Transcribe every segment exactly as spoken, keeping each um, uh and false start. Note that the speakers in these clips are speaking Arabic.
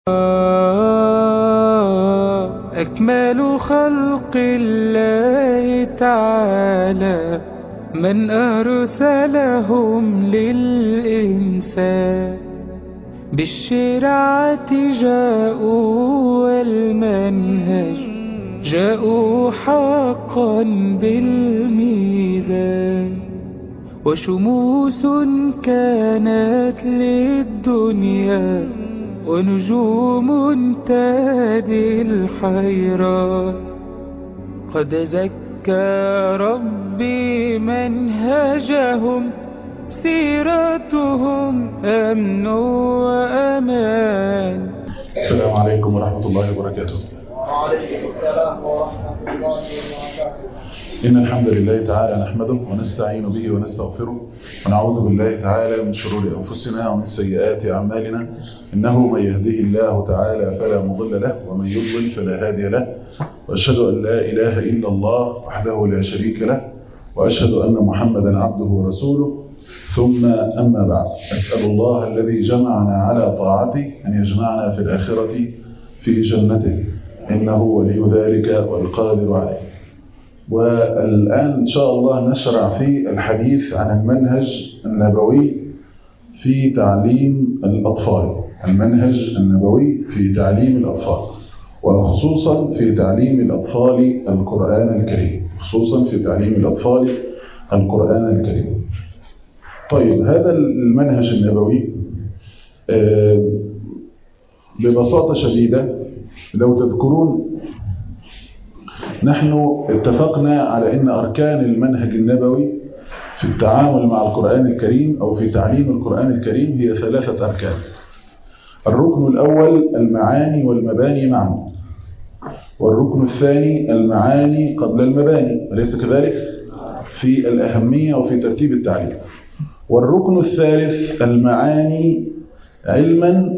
أكمل خلق الله تعالى من أرسلهم للإنسان بالشرعة جاءوا والمنهج جاءوا حقا بالميزان وشموس كانت للدنيا ونجوم تهدي الحيران قد زكى ربي منهجهم سيرتهم أمن وأمان. السلام عليكم ورحمة الله وبركاته. وعليكم السلام ورحمة الله وبركاته. إن الحمد لله تعالى نحمده ونستعين به ونستغفره ونعوذ بالله تعالى من شرور أنفسنا ومن سيئات أعمالنا، إنه من يهده الله تعالى فلا مضل له ومن يضلل فلا هادي له، وأشهد أن لا إله إلا الله وحده لا شريك له، وأشهد أن محمدا عبده ورسوله. ثم أما بعد، أسأل الله الذي جمعنا على طاعته أن يجمعنا في الآخرة في جنته، إنه ولي ذلك والقادر عليه. والآن إن شاء الله نشرع في الحديث عن المنهج النبوي في تعليم الأطفال، المنهج النبوي في تعليم الأطفال، وخصوصا في تعليم الأطفال القرآن الكريم، خصوصا في تعليم الأطفال القرآن الكريم. طيب، هذا المنهج النبوي ببساطة شديدة لو تذكرون، نحن اتفقنا على أن أركان المنهج النبوي في التعامل مع القرآن الكريم أو في تعليم القرآن الكريم هي ثلاثة أركان. الركن الأول المعاني والمباني معا، والركن الثاني المعاني قبل المباني، أليس كذلك؟ في الأهمية وفي ترتيب التعليم. والركن الثالث المعاني علما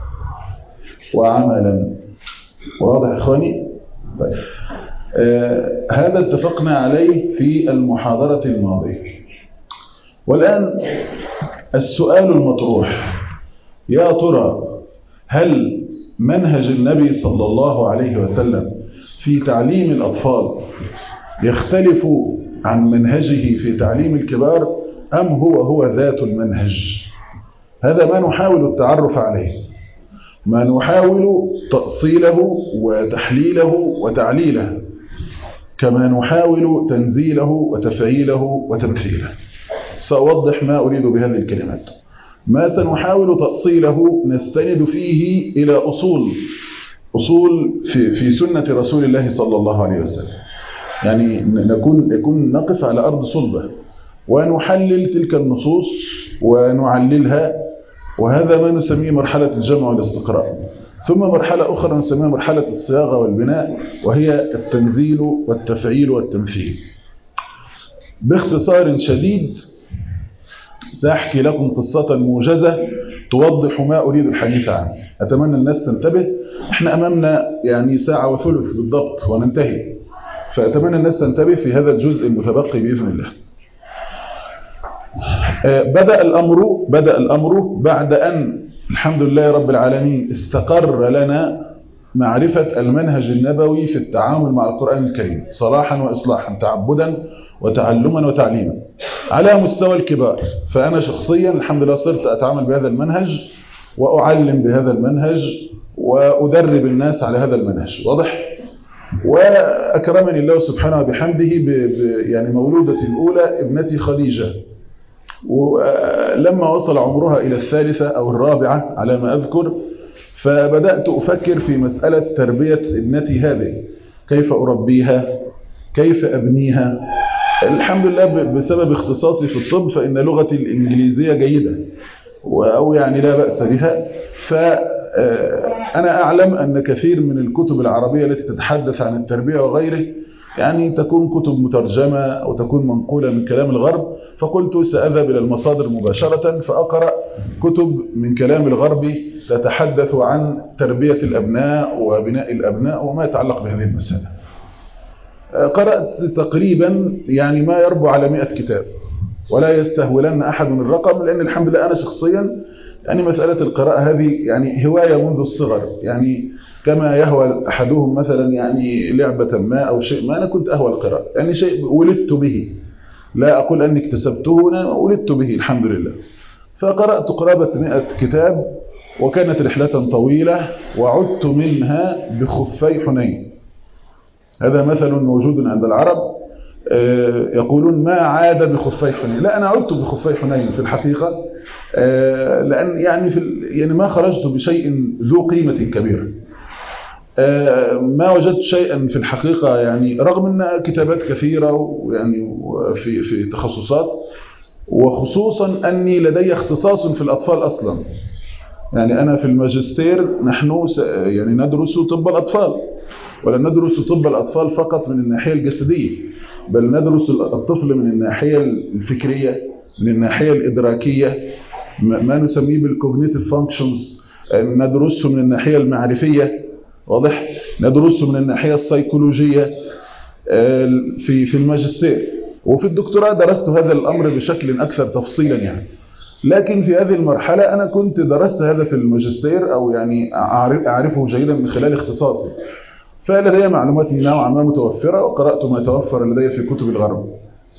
وعملا. واضح إخواني؟ طيب. آه هذا اتفقنا عليه في المحاضرة الماضية. والآن السؤال المطروح، يا ترى هل منهج النبي صلى الله عليه وسلم في تعليم الأطفال يختلف عن منهجه في تعليم الكبار، أم هو هو ذات المنهج؟ هذا ما نحاول التعرف عليه، ما نحاول تأصيله وتحليله وتعليله، كما نحاول تنزيله وتفعيله وتمثيله. سأوضح ما أريد بهذه الكلمات. ما سنحاول تأصيله نستند فيه إلى أصول أصول في, في سنة رسول الله صلى الله عليه وسلم، يعني نكون, نكون نقف على أرض صلبة ونحلل تلك النصوص ونعللها، وهذا ما نسميه مرحلة الجمع والاستقراء. ثم مرحلة أخرى نسميها مرحلة الصياغة والبناء، وهي التنزيل والتفعيل والتمثيل. باختصار شديد سأحكي لكم قصة موجزة توضح ما أريد الحديث عنه. أتمنى الناس تنتبه، احنا أمامنا يعني ساعة وثلث بالضبط وننتهي، فأتمنى الناس تنتبه في هذا الجزء المتبقي بإذن الله. بدأ الأمر بدأ الأمر بعد أن الحمد لله رب العالمين استقر لنا معرفة المنهج النبوي في التعامل مع القرآن الكريم صلاحا وإصلاحا، تعبدا وتعلما وتعليما على مستوى الكبار. فأنا شخصيا الحمد لله صرت أتعامل بهذا المنهج وأعلم بهذا المنهج وأدرب الناس على هذا المنهج. واضح؟ وأكرمني الله سبحانه بحمده يعني مولودتي الأولى ابنتي خديجة، ولما وصل عمرها إلى الثالثة أو الرابعة على ما أذكر، فبدأت أفكر في مسألة تربية ابنتي هذه، كيف أربيها، كيف أبنيها. الحمد لله بسبب اختصاصي في الطب فإن لغتي الإنجليزية جيدة أو يعني لا بأس بها، فأنا أعلم أن كثير من الكتب العربية التي تتحدث عن التربية وغيره يعني تكون كتب مترجمة أو تكون منقولة من كلام الغرب، فقلت سأذهب إلى المصادر مباشرة فأقرأ كتب من كلام الغرب تتحدث عن تربية الأبناء وبناء الأبناء وما يتعلق بهذه المسألة. قرأت تقريبا يعني ما يربو على مئة كتاب، ولا يستهولن أحد من الرقم، لأن الحمد لله أنا شخصيا يعني مسألة القراءة هذه يعني هواية منذ الصغر، يعني كما يهوى أحدهم مثلا يعني لعبة ما أو شيء ما، أنا كنت أهوى القراءة، يعني شيء ولدت به، لا أقول أني اكتسبته، أنا ولدت به الحمد لله. فقرأت قرابة مئة كتاب، وكانت رحلة طويلة، وعدت منها بخفي حنين. هذا مثل موجود عند العرب، يقولون ما عاد بخفي حنين، لا أنا عدت بخفي حنين في الحقيقة، لأن يعني في يعني ما خرجت بشيء ذو قيمة كبيرة، ما وجدت شيئا في الحقيقة، يعني رغم أن كتابات كثيرة ويعني في في تخصصات، وخصوصا أني لدي اختصاص في الأطفال أصلا. يعني أنا في الماجستير نحن يعني ندرس طب الأطفال، ولا ندرس طب الأطفال فقط من الناحية الجسدية، بل ندرس الطفل من الناحية الفكرية، من الناحية الإدراكية، ما نسميه بالكوجنيتيف فانكشنز، ندرسه من الناحية المعرفية، واضح، ندرسه من الناحية السيكولوجية في في الماجستير. وفي الدكتوراه درست هذا الأمر بشكل أكثر تفصيلا يعني. لكن في هذه المرحلة أنا كنت درست هذا في الماجستير، أو يعني أعرفه جيدا من خلال اختصاصي، فلدي معلومات نوعا ما متوفرة، وقرأت ما توفر لدي في كتب الغرب.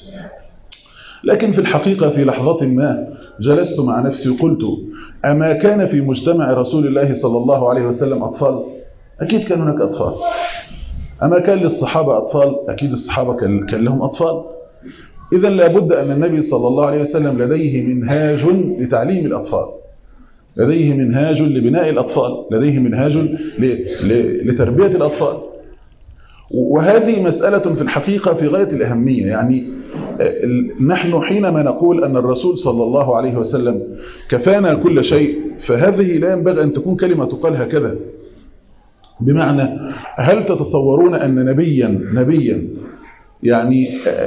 لكن في الحقيقة في لحظة ما جلست مع نفسي وقلت: أما كان في مجتمع رسول الله صلى الله عليه وسلم أطفال؟ أكيد كان هناك أطفال. أما كان للصحابة أطفال؟ أكيد الصحابة كان لهم أطفال. إذا لابد أن النبي صلى الله عليه وسلم لديه منهاج لتعليم الأطفال، لديه منهاج لبناء الأطفال، لديه منهاج لتربية الأطفال. وهذه مسألة في الحقيقة في غاية الأهمية. يعني نحن حينما نقول أن الرسول صلى الله عليه وسلم كفانا كل شيء، فهذه لا ينبغي أن تكون كلمة تقال هكذا. بمعنى، هل تتصورون أن نبيا نبيا يعني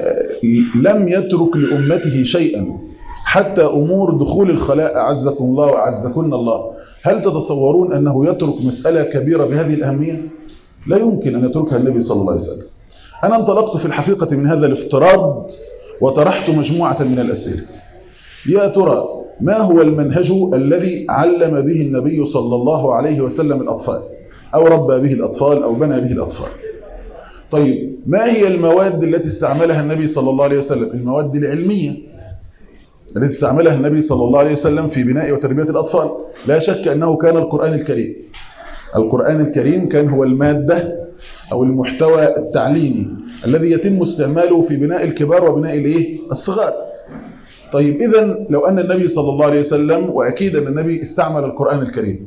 لم يترك لأمته شيئا حتى أمور دخول الخلاء أعزكم الله وأعزكن الله، هل تتصورون أنه يترك مسألة كبيرة بهذه الأهمية؟ لا يمكن أن يتركها النبي صلى الله عليه وسلم. أنا انطلقت في الحقيقة من هذا الافتراض وطرحت مجموعة من الأسئلة. يا ترى ما هو المنهج الذي علم به النبي صلى الله عليه وسلم الأطفال، أو ربى به الأطفال، أو بنى به الأطفال؟ طيب، ما هي المواد التي استعملها النبي صلى الله عليه وسلم؟ المواد العلمية التي استعملها النبي صلى الله عليه وسلم في بناء وتربية الأطفال. لا شك أنه كان القرآن الكريم. القرآن الكريم كان هو المادة أو المحتوى التعليمي الذي يتم استعماله في بناء الكبار وبناء الايه الصغار. طيب، إذن لو أن النبي صلى الله عليه وسلم، وأكيد أن النبي استعمل القرآن الكريم،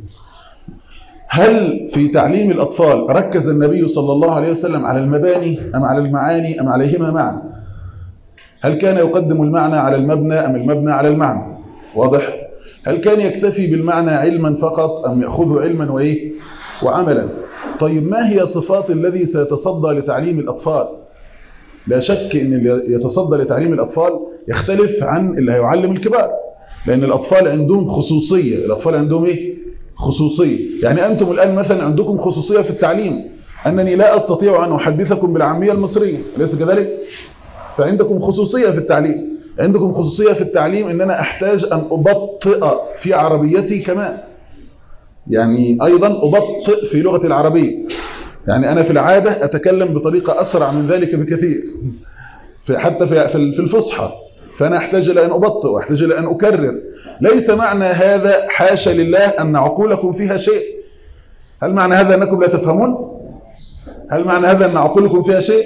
هل في تعليم الأطفال ركز النبي صلى الله عليه وسلم على المباني أم على المعاني أم عليهما معا؟ هل كان يقدم المعنى على المبنى أم المبنى على المعنى؟ واضح؟ هل كان يكتفي بالمعنى علما فقط أم يأخذه علما وإيه؟ وعملا؟ طيب، ما هي صفات الذي سيتصدى لتعليم الأطفال؟ لا شك أن اللي يتصدى لتعليم الأطفال يختلف عن اللي هيعلم الكبار، لأن الأطفال عندهم خصوصية. الأطفال عندهم إيه؟ خصوصية. يعني أنتم الآن مثلا عندكم خصوصية في التعليم، أنني لا أستطيع أن أحدثكم بالعامية المصرية، أليس كذلك؟ فعندكم خصوصية في التعليم. عندكم خصوصية في التعليم أن أنا أحتاج أن أبطئ في عربيتي كمان، يعني أيضا أبطئ في لغة العربية. يعني أنا في العادة أتكلم بطريقة أسرع من ذلك بكثير، حتى في الفصحى، فأنا أحتاج إلى أن أبطئ وأحتاج إلى أن أكرر. ليس معنى هذا حاشا لله أن عقولكم فيها شيء. هل معنى هذا أنكم لا تفهمون؟ هل معنى هذا أن عقولكم فيها شيء؟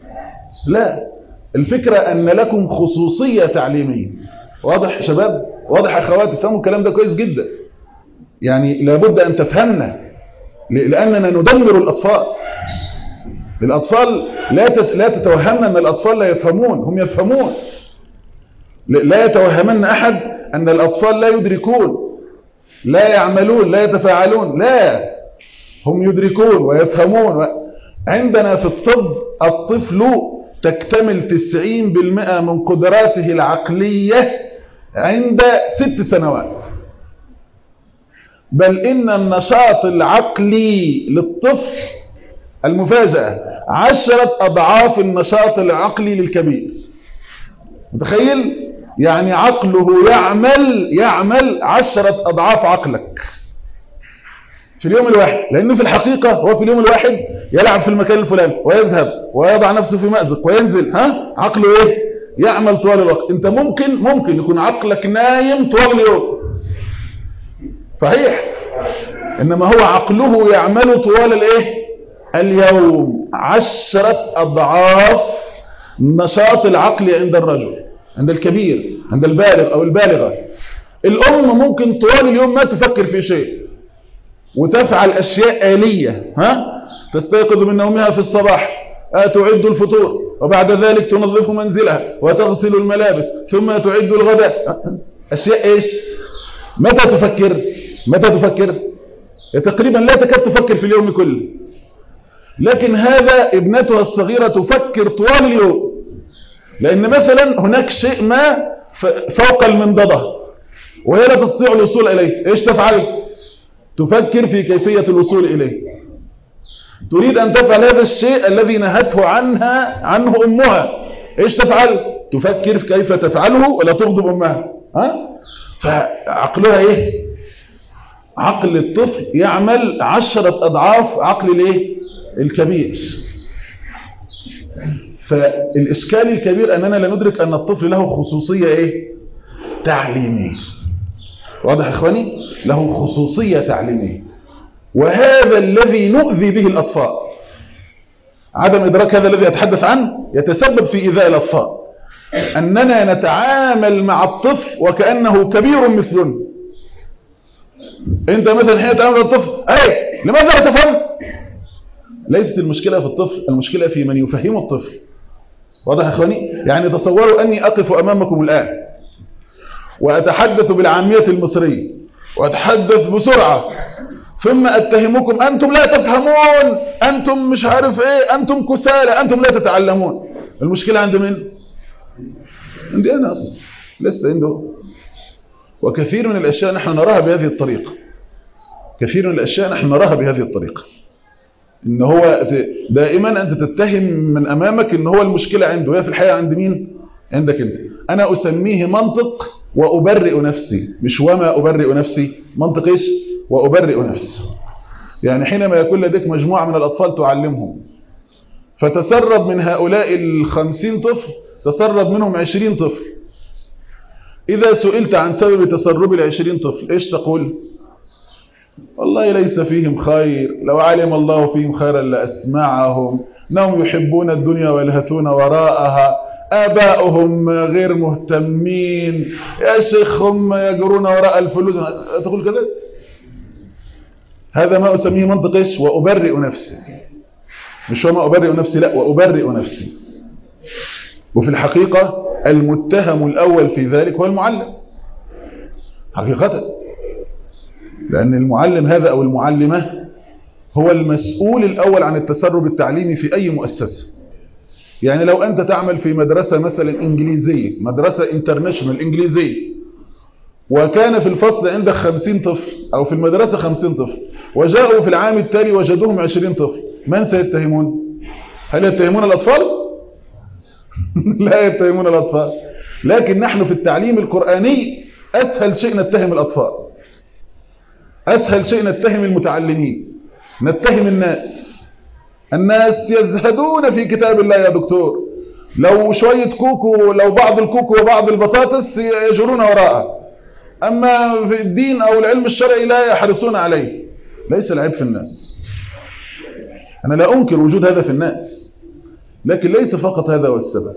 لا، الفكرة أن لكم خصوصية تعليمية. واضح شباب؟ واضح أخوات؟ تفهموا الكلام ده كويس جدا. يعني لابد أن تفهمنا، لأننا ندمر الأطفال. الأطفال لا تتوهمنا أن الأطفال لا يفهمون، هم يفهمون. لا يتوهمن أحد أن الأطفال لا يدركون، لا يعملون، لا يتفاعلون. لا، هم يدركون ويفهمون. عندنا في الطب الطفل تكتمل تسعين بالمئة من قدراته العقلية عند ست سنوات، بل إن النشاط العقلي للطفل المفاجأة عشرة أضعاف النشاط العقلي للكبير. متخيل؟ يعني عقله يعمل يعمل عشرة أضعاف عقلك في اليوم الواحد، لأنه في الحقيقة هو في اليوم الواحد يلعب في المكان الفلاني ويذهب ويضع نفسه في مأزق وينزل. ها عقله ايه؟ يعمل طوال الوقت. انت ممكن ممكن يكون عقلك نايم طوال اليوم، صحيح، انما هو عقله يعمل طوال الايه؟ اليوم عشرة أضعاف نشاط العقل عند الرجل، عند الكبير، عند البالغ أو البالغة. الأم ممكن طوال اليوم ما تفكر في شيء وتفعل أشياء آلية. ها تستيقظ من نومها في الصباح، تعد الفطور، وبعد ذلك تنظف منزلها وتغسل الملابس، ثم تعد الغداء. أشياء إيش؟ متى تفكر؟ متى تفكر؟ تقريبا لا تكاد تفكر في اليوم كله. لكن هذا ابنتها الصغيرة تفكر طوال اليوم، لأن مثلا هناك شيء ما فوق المنضدة وهي لا تستطيع الوصول إليه. إيش تفعل؟ تفكر في كيفية الوصول إليه. تريد أن تفعل هذا الشيء الذي نهته عنها عنه أمها. إيش تفعل؟ تفكر في كيف تفعله ولا تغضب أمها. ها؟ فعقلها إيه؟ عقل الطفل يعمل عشرة أضعاف عقل الإيه؟ الكبير. فالإشكال الكبير أننا لا ندرك أن الطفل له خصوصية إيه؟ تعليمية. واضح يا إخواني؟ له خصوصية تعليمية، وهذا الذي نؤذي به الأطفال. عدم إدراك هذا الذي أتحدث عنه يتسبب في إيذاء الأطفال، أننا نتعامل مع الطفل وكأنه كبير مثلنا. أنت مثلا حين تتعامل مع الطفل، أي لماذا لا تفهم؟ ليست المشكلة في الطفل، المشكلة في من يفهم الطفل. واضح يا إخواني؟ يعني تصوروا أني أقف أمامكم الآن وأتحدث بالعامية المصرية وأتحدث بسرعة، ثم أتهمكم أنتم لا تفهمون، أنتم مش عارف إيه، أنتم كسالى، أنتم لا تتعلمون. المشكلة عند من؟ عندي أنا أصلا، لست عنده. وكثير من الأشياء نحن نراها بهذه الطريقة، كثير من الأشياء نحن نراها بهذه الطريقة، إن هو دائما أنت تتهم من أمامك إن هو المشكلة عنده، هي في الحقيقة عند مين؟ عندك أنت. أنا أسميه منطق وأبرئ نفسي، مش وما أبرئ نفسي. منطق إيش؟ وأبرئ نفسي. يعني حينما يكون لديك مجموعة من الأطفال تعلمهم، فتسرب من هؤلاء الخمسين طفل تسرب منهم عشرين طفل. إذا سئلت عن سبب تسرب العشرين طفل إيش تقول؟ والله ليس فيهم خير، لو علم الله فيهم خيرا لأسمعهم، إنهم يحبون الدنيا ويلهثون وراءها، آباؤهم غير مهتمين، يا شيخ هم يجرون وراء الفلوس. تقول كذا؟ هذا ما أسميه منطق إيش؟ وأبرئ نفسي. مش وما أبرئ نفسي، لا، وأبرئ نفسي. وفي الحقيقة المتهم الأول في ذلك هو المعلم حقيقة، لأن المعلم هذا أو المعلمة هو المسؤول الأول عن التسرب التعليمي في أي مؤسسة. يعني لو أنت تعمل في مدرسة مثلا إنجليزية، مدرسة انترناشونال إنجليزية، وكان في الفصل عندك خمسين طفل أو في المدرسة خمسين طفل، وجاءوا في العام التالي وجدوهم عشرين طفل، من سيتهمون؟ هل يتهمون الأطفال؟ لا يتهمون الأطفال. لكن نحن في التعليم القرآني أسهل شيء نتهم الأطفال، أسهل شيء نتهم المتعلمين، نتهم الناس. الناس يزهدون في كتاب الله يا دكتور، لو شوية كوكو، لو بعض الكوكو وبعض البطاطس يجرون وراءه، أما في الدين أو العلم الشرعي لا يحرصون عليه. ليس العيب في الناس، أنا لا أنكر وجود هذا في الناس، لكن ليس فقط هذا هو السبب.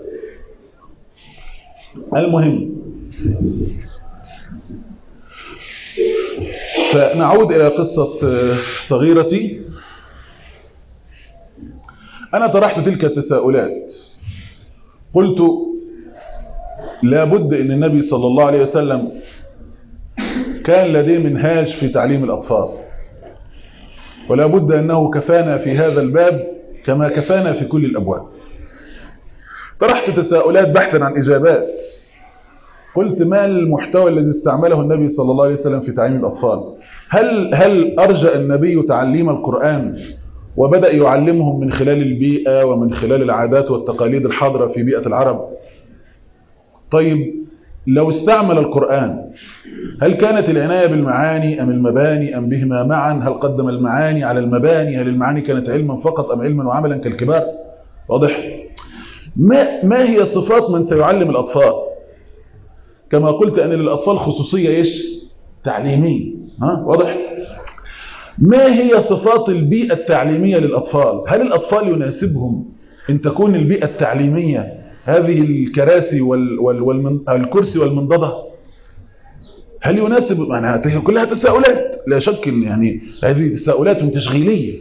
المهم، فنعود إلى قصة صغيرتي. أنا طرحت تلك التساؤلات، قلت لا بد أن النبي صلى الله عليه وسلم كان لديه منهاج في تعليم الأطفال، ولا بد أنه كفانا في هذا الباب كما كفانا في كل الأبواب. طرحت تساؤلات بحثا عن إجابات. قلت ما المحتوى الذي استعمله النبي صلى الله عليه وسلم في تعليم الأطفال؟ هل هل أرجأ النبي تعليم القرآن وبدأ يعلمهم من خلال البيئة ومن خلال العادات والتقاليد الحاضرة في بيئة العرب؟ طيب لو استعمل القرآن هل كانت العناية بالمعاني أم المباني أم بهما معا؟ هل قدم المعاني على المباني؟ هل المعاني كانت علما فقط أم علما وعملا كالكبار؟ واضح؟ ما, ما هي صفات من سيعلم الأطفال؟ كما قلت أن للأطفال خصوصية إيش؟ تعليمية. ها؟ واضح؟ ما هي صفات البيئة التعليمية للأطفال؟ هل الأطفال يناسبهم أن تكون البيئة التعليمية هذه الكراسي وال وال والمن الكرسي والمنضدة؟ هل يناسب؟ معناها هذه كلها تساؤلات، لا شك إن يعني هذه تساؤلات تشغيلية.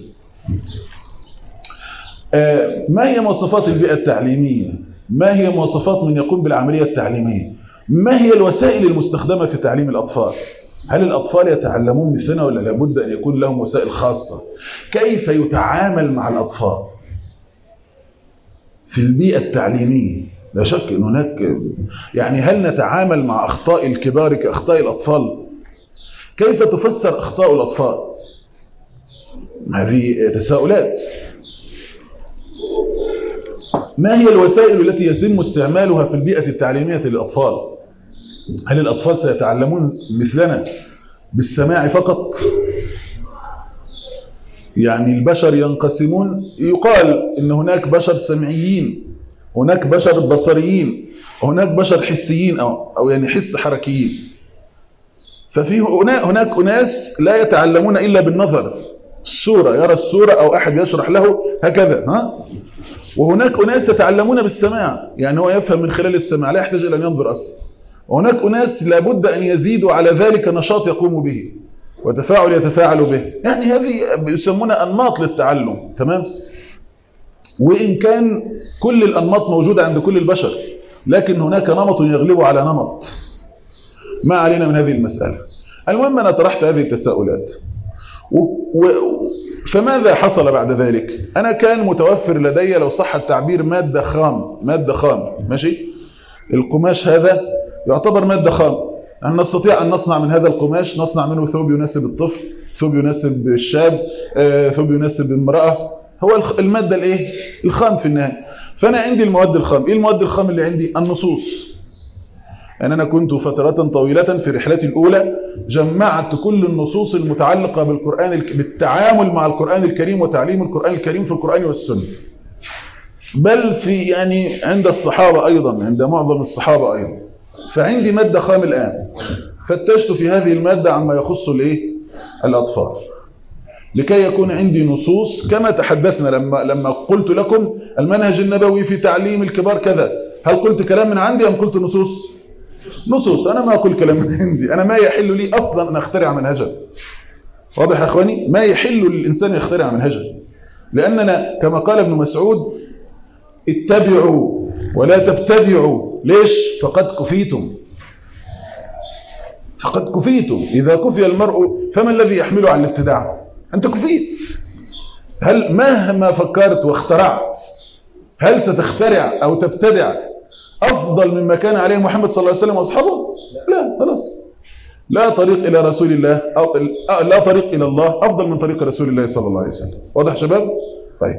آه ما هي مواصفات البيئة التعليمية؟ ما هي مواصفات من يقوم بالعملية التعليمية؟ ما هي الوسائل المستخدمة في تعليم الأطفال؟ هل الأطفال يتعلمون مثلنا ولا لابد أن يكون لهم وسائل خاصة؟ كيف يتعامل مع الأطفال في البيئة التعليمية؟ لا شك أن هناك يعني هل نتعامل مع أخطاء الكبار كأخطاء الأطفال؟ كيف تفسر أخطاء الأطفال؟ هذه تساؤلات. ما هي الوسائل التي يتم استعمالها في البيئة التعليمية للأطفال؟ هل الأطفال سيتعلمون مثلنا بالسماع فقط؟ يعني البشر ينقسمون، يقال إن هناك بشر سمعيين، هناك بشر بصريين، وهناك بشر حسيين أو, أو يعني حس حركيين. ففي هناك أناس لا يتعلمون إلا بالنظر، الصورة، يرى الصورة أو أحد يشرح له هكذا. ها؟ وهناك أناس يتعلمون بالسماع، يعني هو يفهم من خلال السماع، لا يحتاج إلى أن ينظر أصلا. وهناك أناس لابد أن يزيدوا على ذلك نشاط يقوم به وتفاعل يتفاعل به، يعني هذه يسمونها أنماط للتعلم. تمام؟ وإن كان كل الأنماط موجودة عند كل البشر، لكن هناك نمط يغلب على نمط. ما علينا من هذه المسألة. المهم أنا طرحت هذه التساؤلات. و... و... فماذا حصل بعد ذلك؟ أنا كان متوفر لدي لو صح التعبير مادة خام، مادة خام، ماشي؟ القماش هذا يعتبر مادة خام، أن نستطيع أن نصنع من هذا القماش، نصنع منه ثوب يناسب الطفل، ثوب يناسب الشاب، آه، ثوب يناسب المرأة. هو المادة الايه؟ الخام في النهاية. فأنا عندي المواد الخام. إيه المواد الخام اللي عندي؟ النصوص. يعني أنا كنت فترة طويلة في رحلتي الأولى جمعت كل النصوص المتعلقة بالقرآن، بالتعامل مع القرآن الكريم وتعليم القرآن الكريم في القرآن والسنة، بل في يعني عند الصحابة أيضا، عند معظم الصحابة أيضا. فعندي مادة خام الآن، فتشت في هذه المادة عما يخص الايه؟ الأطفال، لكي يكون عندي نصوص كما تحدثنا لما لما قلت لكم المنهج النبوي في تعليم الكبار كذا. هل قلت كلام من عندي أم قلت نصوص؟ نصوص. أنا ما أقول كلام من عندي، أنا ما يحل لي أصلا أن أخترع منهجا. واضح يا أخواني؟ ما يحل للإنسان يخترع منهجا، لأننا كما قال ابن مسعود اتبعوا ولا تبتدعوا. ليش؟ فقد كفيتم، فقد كفيتم. إذا كفي المرء فما الذي يحمله على الابتداع؟ أنت كفيت. هل مهما فكرت واخترعت هل ستخترع أو تبتدع أفضل مما كان عليه محمد صلى الله عليه وسلم وأصحابه؟ لا، خلاص. لا طريق إلى رسول الله أو لا طريق إلى الله أفضل من طريق رسول الله صلى الله عليه وسلم. واضح شباب؟ طيب،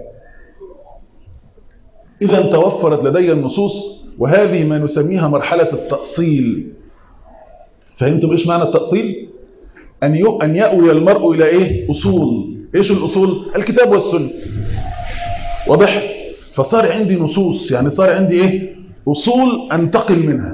إذا توفرت لدي النصوص، وهذه ما نسميها مرحلة التأصيل. فهمتم إيش معنى التأصيل؟ أن أن يأوي المرء إلى إيه؟ أصول. إيش الأصول؟ الكتاب والسنة. واضح؟ فصار عندي نصوص، يعني صار عندي إيه؟ أصول أنتقل منها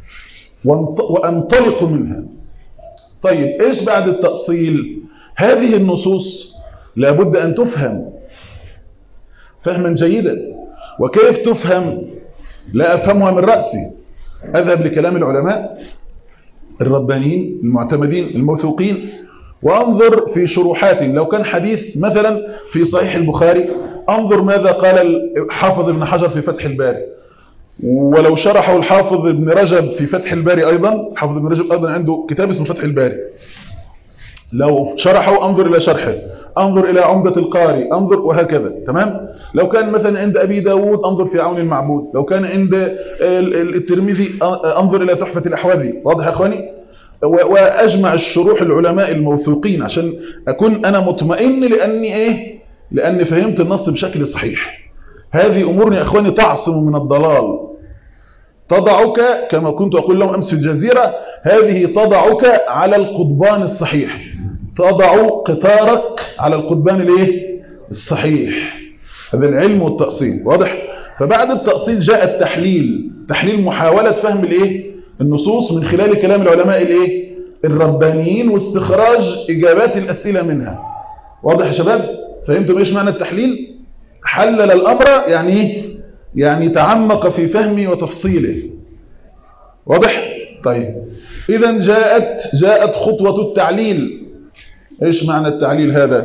وأنطلق منها. طيب، إيش بعد التأصيل؟ هذه النصوص لابد أن تفهم فهما جيدا. وكيف تفهم؟ لا أفهمها من رأسي، أذهب لكلام العلماء الربانيين المعتمدين الموثوقين وأنظر في شروحاتهم. لو كان حديث مثلا في صحيح البخاري أنظر ماذا قال حافظ ابن حجر في فتح الباري، ولو شرحه الحافظ ابن رجب في فتح الباري أيضا. حافظ ابن رجب أيضا عنده كتاب اسمه فتح الباري، لو شرحه أنظر إلى شرحه، أنظر إلى عمدة القاري، أنظر، وهكذا. تمام؟ لو كان مثلا عند أبي داود أنظر في عون المعبود، لو كان عند الترمذي أنظر إلى تحفة الأحوذي. واضح يا أخواني؟ وأجمع الشروح العلماء الموثوقين عشان أكون أنا مطمئن لأني إيه؟ لأني فهمت النص بشكل صحيح. هذه أمورني يا أخواني تعصم من الضلال، تضعك كما كنت أقول لهم أمس في الجزيرة، هذه تضعك على القضبان الصحيح، تضع قطارك على القضبان الايه الصحيح. هذا العلم والتأصيل واضح. فبعد التأصيل جاء التحليل، تحليل محاولة فهم الايه النصوص من خلال كلام العلماء الايه الربانيين واستخراج إجابات الأسئلة منها. واضح يا شباب؟ فهمتم ايش معنى التحليل؟ حلل الأمر يعني ايه؟ يعني تعمق في فهمه وتفصيله. واضح؟ طيب إذا جاءت جاءت خطوة التعليل. ايش معنى التعليل هذا؟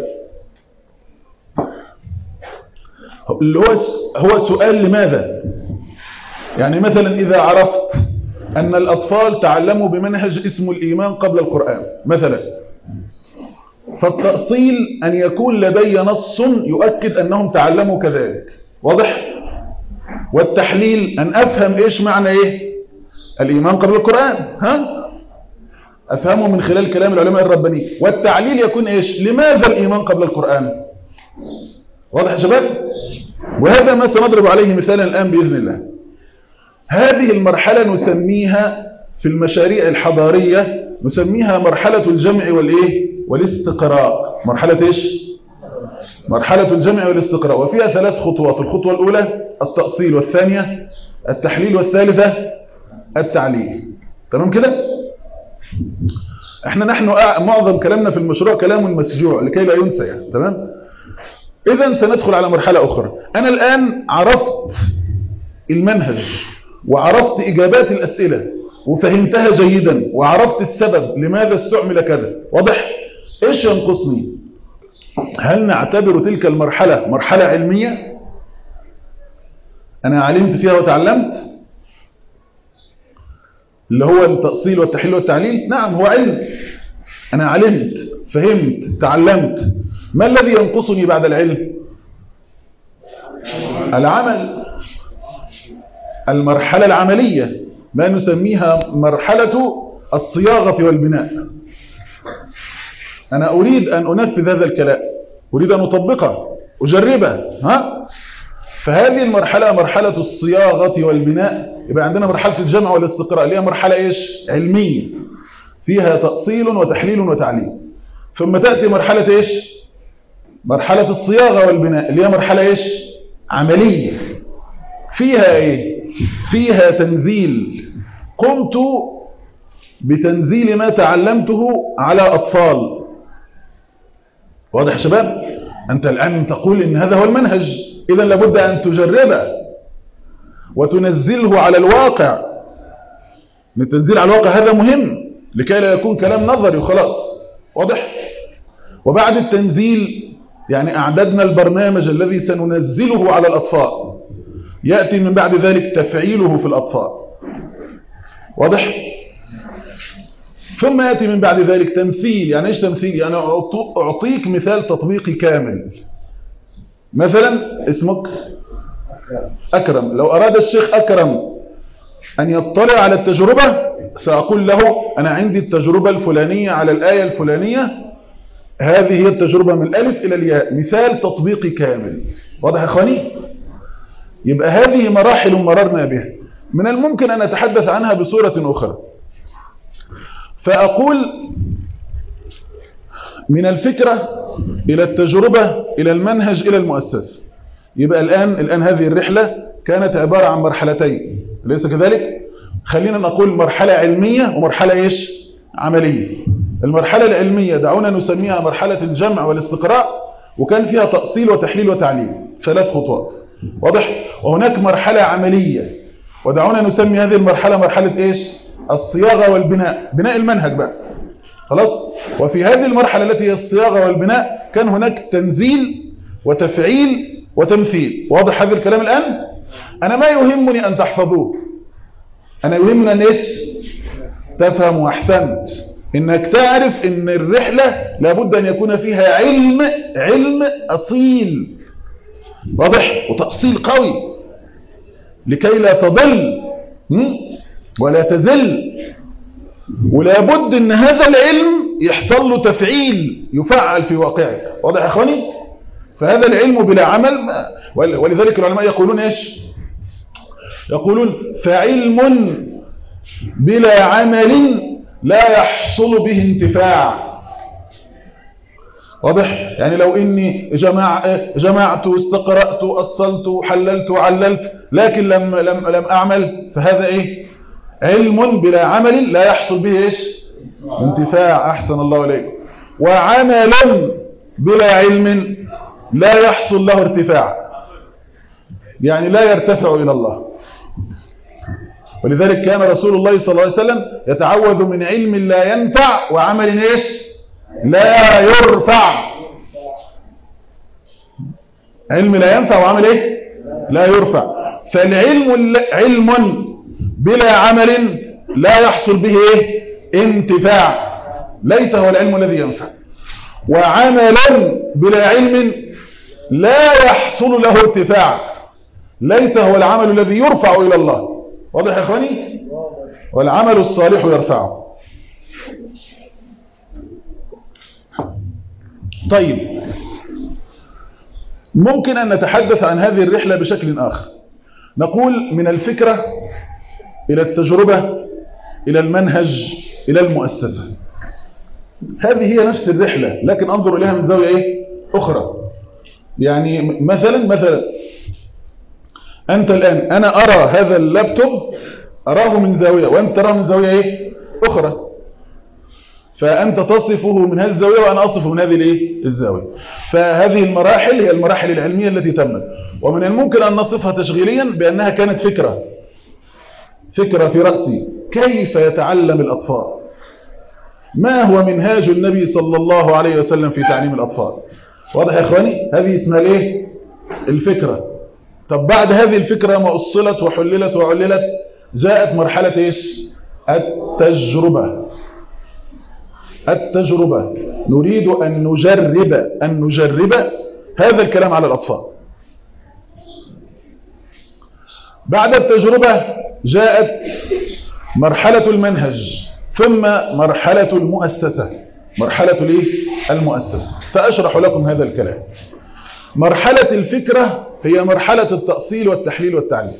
اللي هو هو سؤال لماذا؟ يعني مثلا إذا عرفت أن الأطفال تعلموا بمنهج اسمه الإيمان قبل القرآن مثلا، فالتأصيل أن يكون لدي نص يؤكد أنهم تعلموا كذلك. واضح؟ والتحليل أن أفهم إيش معنى إيه الإيمان قبل القرآن، ها؟ أفهمه من خلال كلام العلماء الربانيين. والتعليل يكون إيش؟ لماذا الإيمان قبل القرآن؟ واضح يا شباب؟ وهذا ما سنضرب عليه مثالا الآن بإذن الله. هذه المرحلة نسميها في المشاريع الحضارية نسميها مرحلة الجمع والإيه؟ والاستقراء. مرحلة إيش؟ مرحلة الجمع والاستقراء، وفيها ثلاث خطوات. الخطوة الأولى التأصيل، والثانية التحليل، والثالثة التعليل. تمام كده؟ احنا نحن معظم كلامنا في المشروع كلام مسجوع لكي لا ينسى يعني. تمام؟ إذن سندخل على مرحلة أخرى. أنا الآن عرفت المنهج وعرفت إجابات الأسئلة وفهمتها جيدا وعرفت السبب لماذا استعمل كذا. واضح؟ إيش ينقصني؟ هل نعتبر تلك المرحلة مرحلة علمية أنا علمت فيها وتعلمت، اللي هو التأصيل والتحليل والتعليل؟ نعم هو علم، أنا علمت فهمت تعلمت. ما الذي ينقصني بعد العلم؟ العمل، المرحلة العملية، ما نسميها مرحلة الصياغة والبناء. أنا أريد أن أنفذ هذا الكلام، أريد أن أطبقه أجربه، ها؟ فهذه المرحلة مرحلة الصياغة والبناء. يبقى عندنا مرحلة الجمع والاستقراء اللي هي مرحلة إيش؟ علمية فيها تأصيل وتحليل وتعليل. ثم تأتي مرحلة إيش؟ مرحلة الصياغة والبناء اللي هي مرحلة إيش؟ عملية فيها إيه؟ فيها تنزيل. قمت بتنزيل ما تعلمته على أطفال. واضح يا شباب؟ أنت الآن تقول إن هذا هو المنهج، إذن لابد أن تجربه وتنزله على الواقع. التنزيل على الواقع هذا مهم لكي لا يكون كلام نظري وخلاص. واضح؟ وبعد التنزيل يعني أعددنا البرنامج الذي سننزله على الأطفال، يأتي من بعد ذلك تفعيله في الأطفال. واضح؟ ثم يأتي من بعد ذلك تمثيل. يعني إيش تمثيل؟ يعني أعطيك مثال تطبيقي كامل. مثلا اسمك أكرم، لو أراد الشيخ أكرم أن يطلع على التجربة سأقول له أنا عندي التجربة الفلانية على الآية الفلانية، هذه هي التجربة من الألف إلى الياء، مثال تطبيقي كامل. واضح يا أخواني؟ يبقى هذه مراحل مررنا بها، من الممكن أن نتحدث عنها بصورة أخرى. فأقول من الفكرة إلى التجربة إلى المنهج إلى المؤسسة. يبقى الآن الآن هذه الرحلة كانت عبارة عن مرحلتين، ليس كذلك؟ خلينا نقول مرحلة علمية ومرحلة إيش؟ عملية. المرحلة العلمية دعونا نسميها مرحلة الجمع والاستقراء، وكان فيها تأصيل وتحليل وتعليل، ثلاث خطوات. واضح؟ وهناك مرحلة عملية ودعونا نسمي هذه المرحلة مرحلة إيش؟ الصياغة والبناء، بناء المنهج بقى. خلاص؟ وفي هذه المرحلة التي هي الصياغة والبناء كان هناك تنزيل وتفعيل وتمثيل. واضح هذا الكلام الآن؟ أنا ما يهمني أن تحفظوه، أنا يهمني أن إيش؟ تفهم. وأحسنت إنك تعرف إن الرحلة لابد أن يكون فيها علم علم أصيل. واضح؟ وتأصيل قوي لكي لا تضل ولا تزل. ولابد أن هذا العلم يحصل له تفعيل يفعل في واقعك. واضح يا أخواني؟ فهذا العلم بلا عمل، ولذلك العلماء يقولون إيش؟ يقولون فعلم بلا عمل لا يحصل به انتفاع. واضح؟ يعني لو إني جمع جمعت واستقرأت وأصلت وحللت وعللت لكن لم, لم, لم أعمل، فهذا إيه؟ علم بلا عمل لا يحصل به إيش؟ انتفاع. أحسن الله إليكم. وعمل بلا علم لا يحصل له ارتفاع، يعني لا يرتفع إلى الله. ولذلك كان رسول الله صلى الله عليه وسلم يتعوذ من علم لا ينفع وعمل إيش؟ لا يرفع. علم لا ينفع وعمل إيه؟ لا يرفع. فالعلم علم بلا عمل لا يحصل به إيه؟ انتفاع، ليس هو العلم الذي ينفع. وعمل بلا علم لا يحصل له ارتفاع، ليس هو العمل الذي يرفع إلى الله. واضح يا إخواني؟ والعمل الصالح يرفعه. طيب، ممكن أن نتحدث عن هذه الرحلة بشكل آخر. نقول من الفكرة إلى التجربة إلى المنهج إلى المؤسسة. هذه هي نفس الرحلة، لكن أنظر إليها من زاوية إيه؟ أخرى. يعني مثلا مثلا أنت الآن، أنا أرى هذا اللابتوب أراه من زاوية، وأنت تراه من زاوية إيه؟ أخرى. فأنت تصفه من هذه الزاوية وأنا أصفه من هذه الإيه؟ الزاوية. فهذه المراحل هي المراحل العلمية التي تمت، ومن الممكن أن نصفها تشغيليا بأنها كانت فكرة فكرة في رأسي. كيف يتعلم الأطفال؟ ما هو منهاج النبي صلى الله عليه وسلم في تعليم الأطفال؟ واضح يا إخواني؟ هذه اسمها الإيه؟ الفكرة. طب بعد هذه الفكرة ما أصلت وحللت وعللت، جاءت مرحلة إيش؟ التجربة. التجربة نريد أن نجرب أن نجرب هذا الكلام على الأطفال. بعد التجربة جاءت مرحلة المنهج، ثم مرحلة المؤسسة. مرحلة المؤسسة سأشرح لكم هذا الكلام. مرحلة الفكرة هي مرحلة التأصيل والتحليل والتعليل.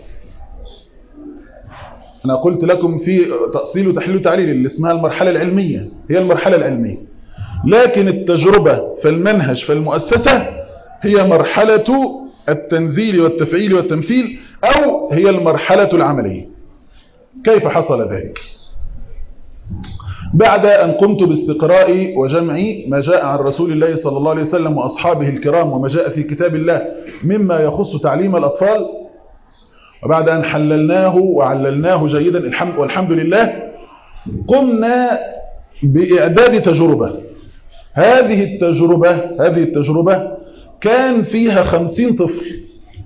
أنا قلت لكم في تأصيل وتحليل وتعليل اللي اسمها المرحلة العلمية، هي المرحلة العلمية. لكن التجربة في المنهج في المؤسسة هي مرحلة التنزيل والتفعيل والتمثيل، أو هي المرحلة العملية. كيف حصل ذلك؟ بعد أن قمت باستقراء وجمع ما جاء عن رسول الله صلى الله عليه وسلم وأصحابه الكرام وما جاء في كتاب الله مما يخص تعليم الأطفال، وبعد أن حللناه وعللناه جيدا الحمد والحمد لله، قمنا بإعداد تجربة. هذه التجربة هذه التجربة كان فيها خمسين طفل.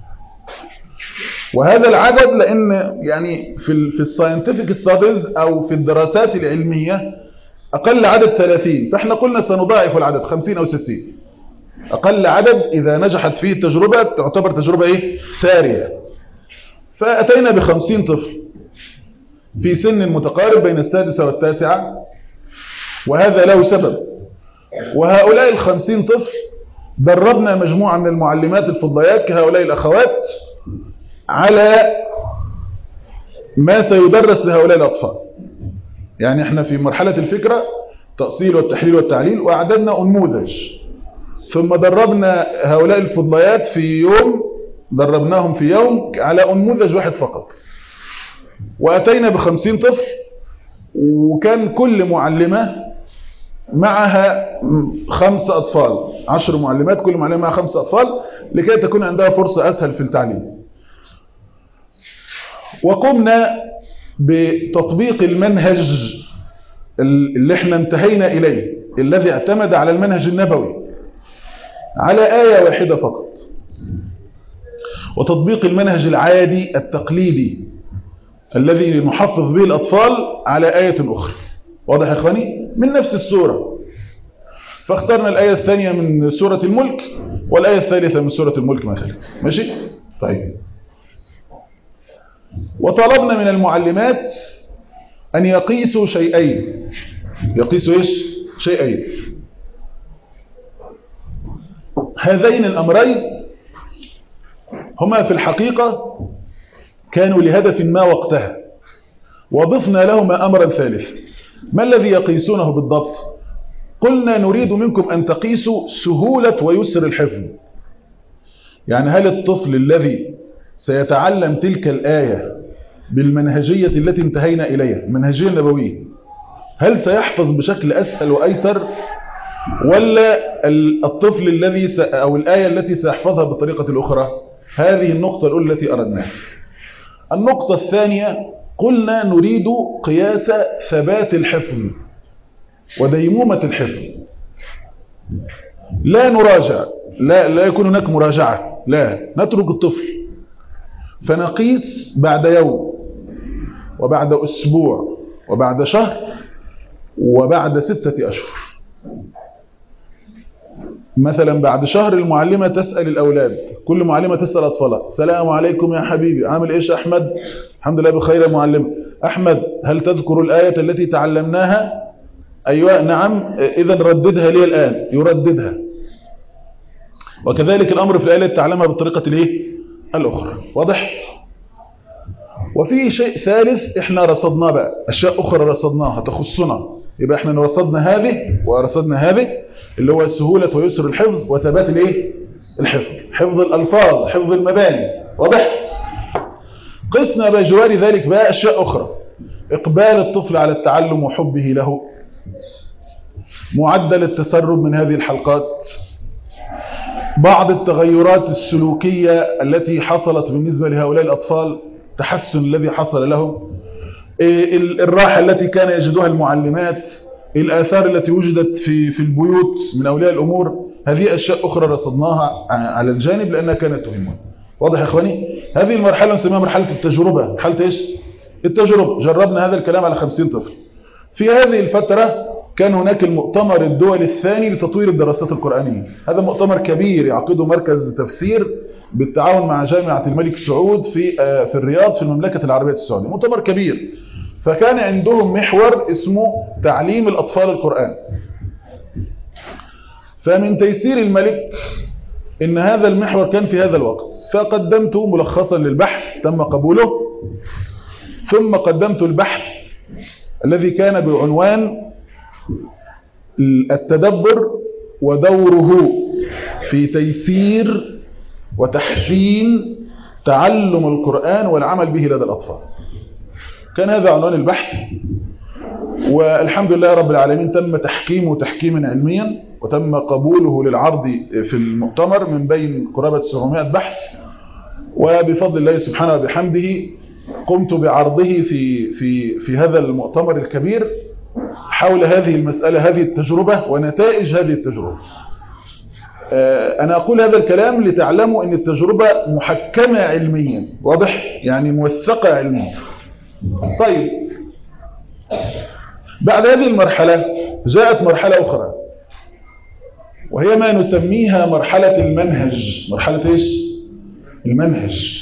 وهذا العدد لأن يعني في في الساينتفك ستاديز أو في الدراسات العلمية أقل عدد ثلاثين، فإحنا قلنا سنضاعف العدد خمسين أو ستين. أقل عدد إذا نجحت فيه التجربة تعتبر تجربة إيه؟ سارية. فأتينا بخمسين طفل في سن متقارب بين السادسة والتاسعة، وهذا له سبب. وهؤلاء الخمسين طفل دربنا مجموعة من المعلمات الفضليات كهؤلاء الأخوات على ما سيدرس لهؤلاء الأطفال. يعني احنا في مرحلة الفكرة تأصيل والتحليل والتعليل، وأعددنا أنموذج، ثم دربنا هؤلاء الفضليات في يوم، دربناهم في يوم على أنموذج واحد فقط. وأتينا بخمسين طفل، وكان كل معلمة معها خمس أطفال، عشر معلمات كل معلمة معها خمس أطفال لكي تكون عندها فرصة أسهل في التعليم. وقمنا بتطبيق المنهج اللي احنا انتهينا إليه، الذي اعتمد على المنهج النبوي على آية واحدة فقط، وتطبيق المنهج العادي التقليدي الذي نحفظ به الأطفال على آية أخرى. واضح يا إخواني؟ من نفس السورة. فاخترنا الآية الثانية من سورة الملك والآية الثالثة من سورة الملك مثلا. ماشي؟ طيب. وطلبنا من المعلمات أن يقيسوا شيئين. يقيسوا إيش؟ شيئين. هذين الأمرين هما في الحقيقة كانوا لهدف ما وقتها، وضفنا لهما أمرا ثالثا. ما الذي يقيسونه بالضبط؟ قلنا نريد منكم أن تقيسوا سهولة ويسر الحفظ. يعني هل الطفل الذي سيتعلم تلك الآية بالمنهجية التي انتهينا إليها، المنهجية النبوية، هل سيحفظ بشكل أسهل وأيسر، ولا الطفل الذي س... أو الآية التي سيحفظها بالطريقة الأخرى؟ هذه النقطة الأولى التي أردناها. النقطة الثانية قلنا نريد قياس ثبات الحفظ وديمومة الحفظ. لا نراجع، لا, لا يكون هناك مراجعة، لا، نترك الطفل فنقيس بعد يوم وبعد أسبوع وبعد شهر وبعد ستة أشهر. مثلا بعد شهر المعلمة تسأل الأولاد، كل معلمة تسأل أطفالها: السلام عليكم يا حبيبي، عامل إيش أحمد؟ الحمد لله بخير يا معلمة. أحمد، هل تذكر الآية التي تعلمناها؟ أيوة نعم، إذا رددها لي الآن. يرددها. وكذلك الأمر في الآية التي تعلمها بالطريقة الإيه؟ الأخرى. واضح؟ وفي شيء ثالث إحنا رصدناه بقى، أشياء أخرى رصدناها تخصنا. يبقى إحنا رصدنا هذه ورصدنا هذه، اللي هو سهولة ويسر الحفظ وثبات الإيه؟ الحفظ، حفظ الألفاظ، حفظ المباني. واضح؟ قسنا بجوار ذلك بقى أشياء أخرى: إقبال الطفل على التعلم وحبه له، معدل التسرب من هذه الحلقات، بعض التغيرات السلوكية التي حصلت بالنسبة لهؤلاء الأطفال، التحسن الذي حصل لهم، الراحة التي كان يجدها المعلمات، الآثار التي وجدت في في البيوت من أولياء الأمور. هذه أشياء أخرى رصدناها على الجانب لأنها كانت تهمنا. واضح يا إخواني؟ هذه المرحلة نسميها مرحلة التجربة. مرحلة إيش؟ التجربة. جربنا هذا الكلام على خمسين طفل. في هذه الفترة كان هناك المؤتمر الدولي الثاني لتطوير الدراسات القرآنية. هذا مؤتمر كبير يعقده مركز تفسير بالتعاون مع جامعة الملك سعود في في الرياض في المملكة العربية السعودية. مؤتمر كبير. فكان عندهم محور اسمه تعليم الأطفال القرآن. فمن تيسير الملك إن هذا المحور كان في هذا الوقت، فقدمت ملخصا للبحث تم قبوله، ثم قدمت البحث الذي كان بعنوان التدبر ودوره في تيسير وتحسين تعلم القرآن والعمل به لدى الأطفال. كان هذا عنوان البحث، والحمد لله رب العالمين تم تحكيمه تحكيما علميا، وتم قبوله للعرض في المؤتمر من بين قرابة سبعمائة بحث. وبفضل الله سبحانه وبحمده قمت بعرضه في في في هذا المؤتمر الكبير حول هذه المسألة، هذه التجربة ونتائج هذه التجربة. أنا أقول هذا الكلام لتعلموا أن التجربة محكمة علميا. واضح؟ يعني موثقة علميا. طيب، بعد هذه المرحلة جاءت مرحلة أخرى، وهي ما نسميها مرحلة المنهج. مرحلة إيش؟ المنهج.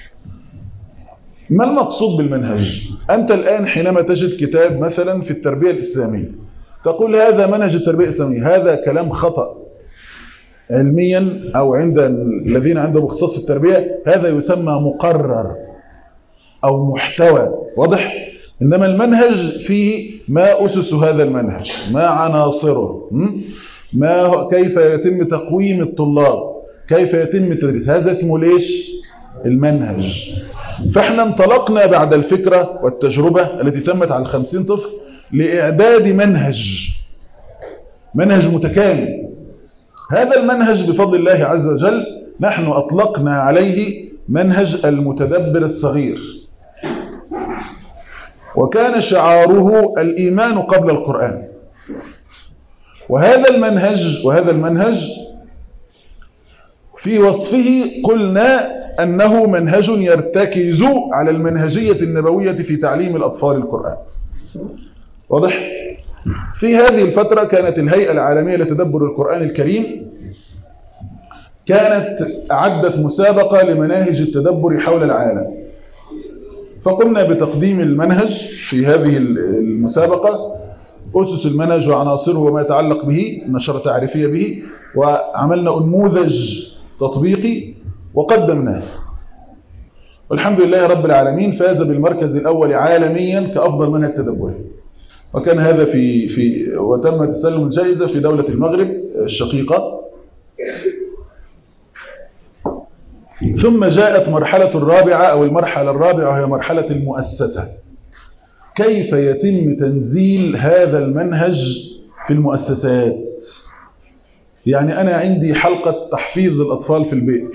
ما المقصود بالمنهج؟ أنت الآن حينما تجد كتاب مثلا في التربية الإسلامية تقول هذا منهج التربية الإسلامية. هذا كلام خطأ علميا، أو عند الذين عندهم اختصاص في التربية هذا يسمى مقرر أو محتوى. واضح؟ إنما المنهج فيه ما أسس هذا المنهج، ما عناصره، ما كيف يتم تقويم الطلاب، كيف يتم التدريس. هذا اسمه ليش؟ المنهج. فاحنا انطلقنا بعد الفكرة والتجربة التي تمت على الخمسين طفل لإعداد منهج، منهج متكامل. هذا المنهج بفضل الله عز وجل نحن أطلقنا عليه منهج المتدبر الصغير، وكان شعاره الإيمان قبل القرآن. وهذا المنهج وهذا المنهج في وصفه قلنا أنه منهج يرتكز على المنهجية النبوية في تعليم الأطفال القرآن. واضح؟ في هذه الفترة كانت الهيئة العالمية لتدبر القرآن الكريم كانت أعدت مسابقة لمناهج التدبر حول العالم، فقمنا بتقديم المنهج في هذه المسابقة، أسس المنهج وعناصره وما يتعلق به، نشرة تعريفية به، وعملنا نموذج تطبيقي وقدمناه. والحمد لله رب العالمين فاز بالمركز الأول عالميا كأفضل منهج تدبري، وكان هذا في في وتم تسلم الجائزة في دولة المغرب الشقيقة. ثم جاءت مرحلة الرابعة أو المرحلة الرابعة وهي مرحلة المؤسسة. كيف يتم تنزيل هذا المنهج في المؤسسات؟ يعني أنا عندي حلقة تحفيظ الأطفال في البيت،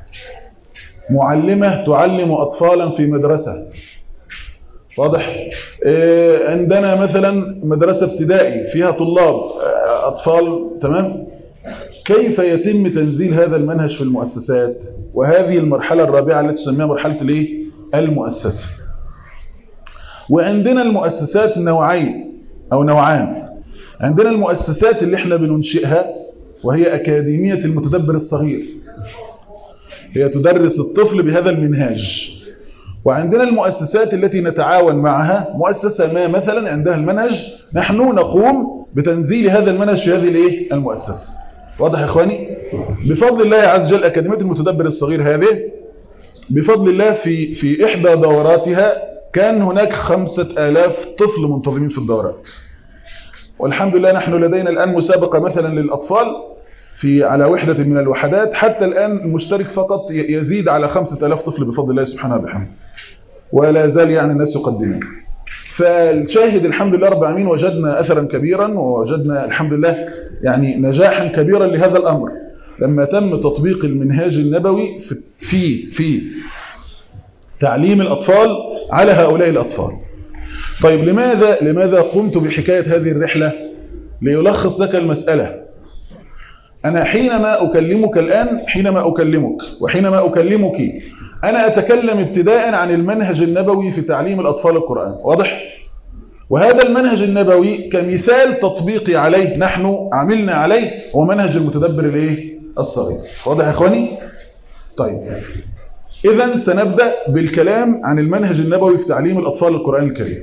معلمة تعلم أطفالا في مدرسة، واضح؟ إيه عندنا مثلا مدرسة ابتدائي فيها طلاب أطفال، تمام؟ كيف يتم تنزيل هذا المنهج في المؤسسات؟ وهذه المرحلة الرابعة التي تسميها مرحلة الايه؟ المؤسسة. وعندنا المؤسسات نوعين أو نوعان. عندنا المؤسسات اللي احنا بننشئها وهي أكاديمية المتدبر الصغير، هي تدرس الطفل بهذا المنهاج. وعندنا المؤسسات التي نتعاون معها، مؤسسة ما مثلا عندها المنهج، نحن نقوم بتنزيل هذا المنهج في هذه الايه؟ المؤسسة. واضح يا إخواني؟ بفضل الله عز وجل أكاديمية المتدبر الصغير هذه بفضل الله في في إحدى دوراتها كان هناك خمسة آلاف طفل منتظمين في الدورات. والحمد لله نحن لدينا الآن مسابقة مثلا للأطفال في على وحدة من الوحدات، حتى الآن المشترك فقط يزيد على خمسة آلاف طفل بفضل الله سبحانه وبحمده، ولا زال يعني الناس يقدمون. فالشاهد الحمد لله رب العالمين وجدنا أثرا كبيرا، ووجدنا الحمد لله يعني نجاحا كبيرا لهذا الأمر لما تم تطبيق المنهاج النبوي في في تعليم الأطفال على هؤلاء الأطفال. طيب لماذا لماذا قمت بحكاية هذه الرحلة؟ ليلخص لك المسألة. أنا حينما أكلمك الآن، حينما أكلمك وحينما أكلمك، أنا أتكلم ابتداء عن المنهج النبوي في تعليم الأطفال القرآن، واضح؟ وهذا المنهج النبوي كمثال تطبيقي عليه نحن عملنا عليه هو منهج المتدبر الايه؟ الصغير. واضح يا إخواني؟ طيب إذن سنبدأ بالكلام عن المنهج النبوي في تعليم الأطفال القرآن الكريم،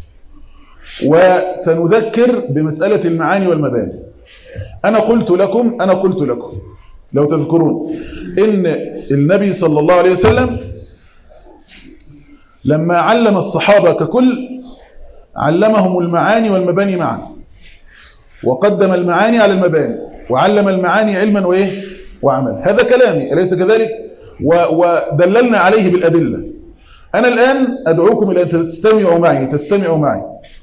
وسنذكر بمسألة المعاني والمباني. أنا قلت لكم أنا قلت لكم لو تذكرون إن النبي صلى الله عليه وسلم لما علم الصحابة ككل علمهم المعاني والمباني معا، وقدم المعاني على المباني، وعلم المعاني علما وإيه؟ وعمل. هذا كلامي أليس كذلك؟ ودللنا عليه بالأدلة. أنا الآن أدعوكم إلى أن تستمعوا معي تستمعوا معي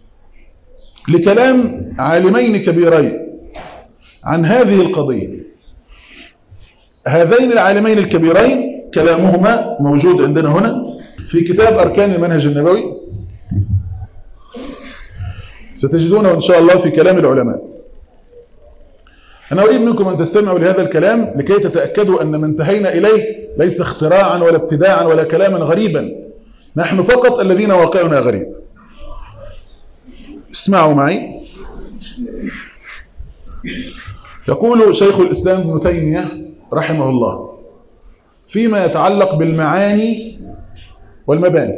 لكلام عالمين كبيرين عن هذه القضية. هذين العالمين الكبيرين كلامهما موجود عندنا هنا في كتاب أركان المنهج النبوي، ستجدونه إن شاء الله في كلام العلماء. أنا أريد منكم أن تستمعوا لهذا الكلام لكي تتأكدوا أن ما انتهينا إليه ليس اختراعا ولا ابتداعا ولا كلاما غريبا، نحن فقط الذين واقعنا غريب. اسمعوا معي. يقول شيخ الإسلام ابن تيمية رحمه الله فيما يتعلق بالمعاني والمباني.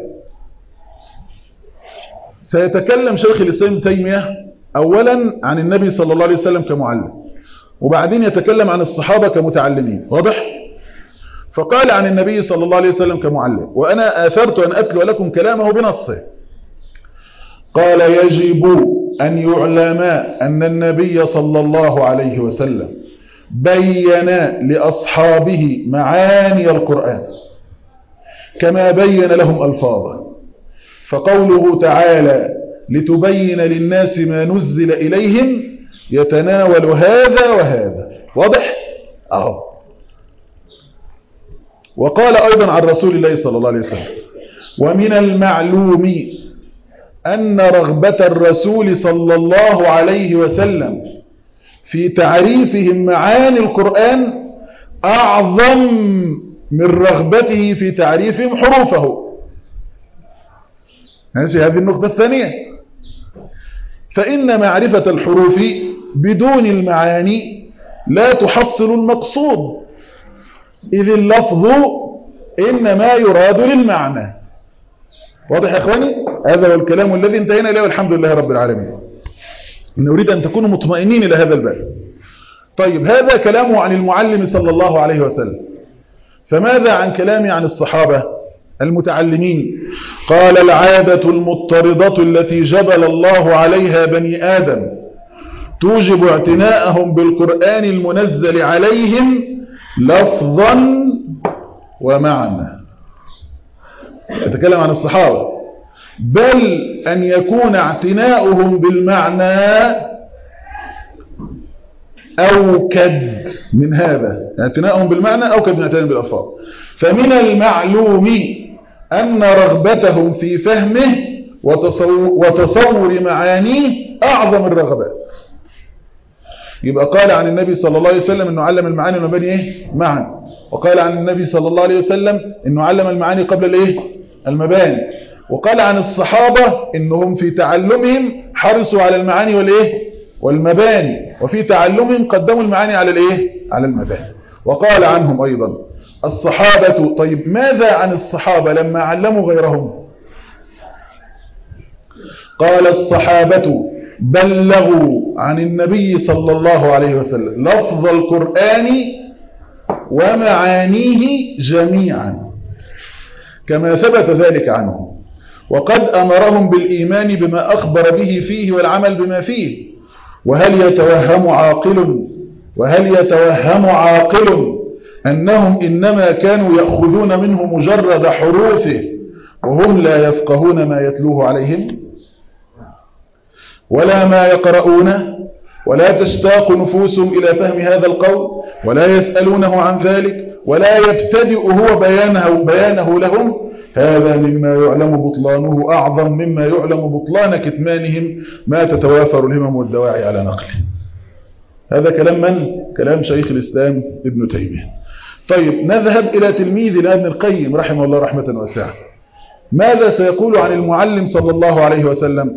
سيتكلم شيخ الإسلام ابن تيمية أولا عن النبي صلى الله عليه وسلم كمعلم، وبعدين يتكلم عن الصحابة كمتعلمين، واضح؟ فقال عن النبي صلى الله عليه وسلم كمعلم، وأنا آثرت أن أتلو لكم كلامه بنصه. قال يجب أن يعلم أن النبي صلى الله عليه وسلم بين لأصحابه معاني القرآن كما بين لهم ألفاظه، فقوله تعالى لتبين للناس ما نزل إليهم يتناول هذا وهذا، واضح؟ أهو. وقال أيضا عن رسول الله صلى الله عليه وسلم ومن المعلوم أن رغبة الرسول صلى الله عليه وسلم في تعريفهم معاني القرآن أعظم من رغبته في تعريفهم حروفه. هذه النقطة الثانية. فإن معرفة الحروف بدون المعاني لا تحصل المقصود، إذ اللفظ إنما يراد للمعنى. واضح يا أخواني؟ هذا هو الكلام الذي انتهينا إليه والحمد لله رب العالمين. نريد أن تكونوا مطمئنين إلى هذا الباب. طيب هذا كلامه عن المعلم صلى الله عليه وسلم، فماذا عن كلامي عن الصحابة؟ المتعلمين. قال العادة المضطردة التي جبل الله عليها بني آدم توجب اعتناءهم بالقرآن المنزل عليهم لفظا ومعنى. يتكلم عن الصحابة. بل أن يكون اعتناؤهم بالمعنى أوكد من هذا، اعتناؤهم بالمعنى أوكد من اعتناؤهم بالألفاظ. فمن المعلوم أن رغبتهم في فهمه وتصور معانيه أعظم الرغبات. يبقى قال عن النبي صلى الله عليه وسلم أنه علم المعاني والمباني إيه؟ معا. وقال عن النبي صلى الله عليه وسلم أنه علم المعاني قبل الإيه؟ المباني. وقال عن الصحابة أنهم في تعلمهم حرصوا على المعاني والإيه؟ والمباني، وفي تعلمهم قدموا المعاني على الإيه؟ على المباني. وقال عنهم أيضا الصحابة. طيب ماذا عن الصحابة لما علموا غيرهم؟ قال الصحابة بلغوا عن النبي صلى الله عليه وسلم لفظ القرآن ومعانيه جميعا كما ثبت ذلك عنهم، وقد أمرهم بالإيمان بما أخبر به فيه والعمل بما فيه. وهل يتوهم عاقل وهل يتوهم عاقل أنهم إنما كانوا يأخذون منه مجرد حروفه وهم لا يفقهون ما يتلوه عليهم ولا ما يقرؤونه، ولا تشتاق نفوسهم إلى فهم هذا القول ولا يسألونه عن ذلك ولا يبتدئ هو بيانه, بيانه لهم؟ هذا مما يعلم بطلانه أعظم مما يعلم بطلان كتمانهم ما تتوافر الهمم والدواعي على نقله. هذا كلام من؟ كلام شيخ الإسلام ابن تيمية. طيب نذهب إلى تلميذنا ابن القيم رحمه الله رحمة واسعة. ماذا سيقول عن المعلم صلى الله عليه وسلم؟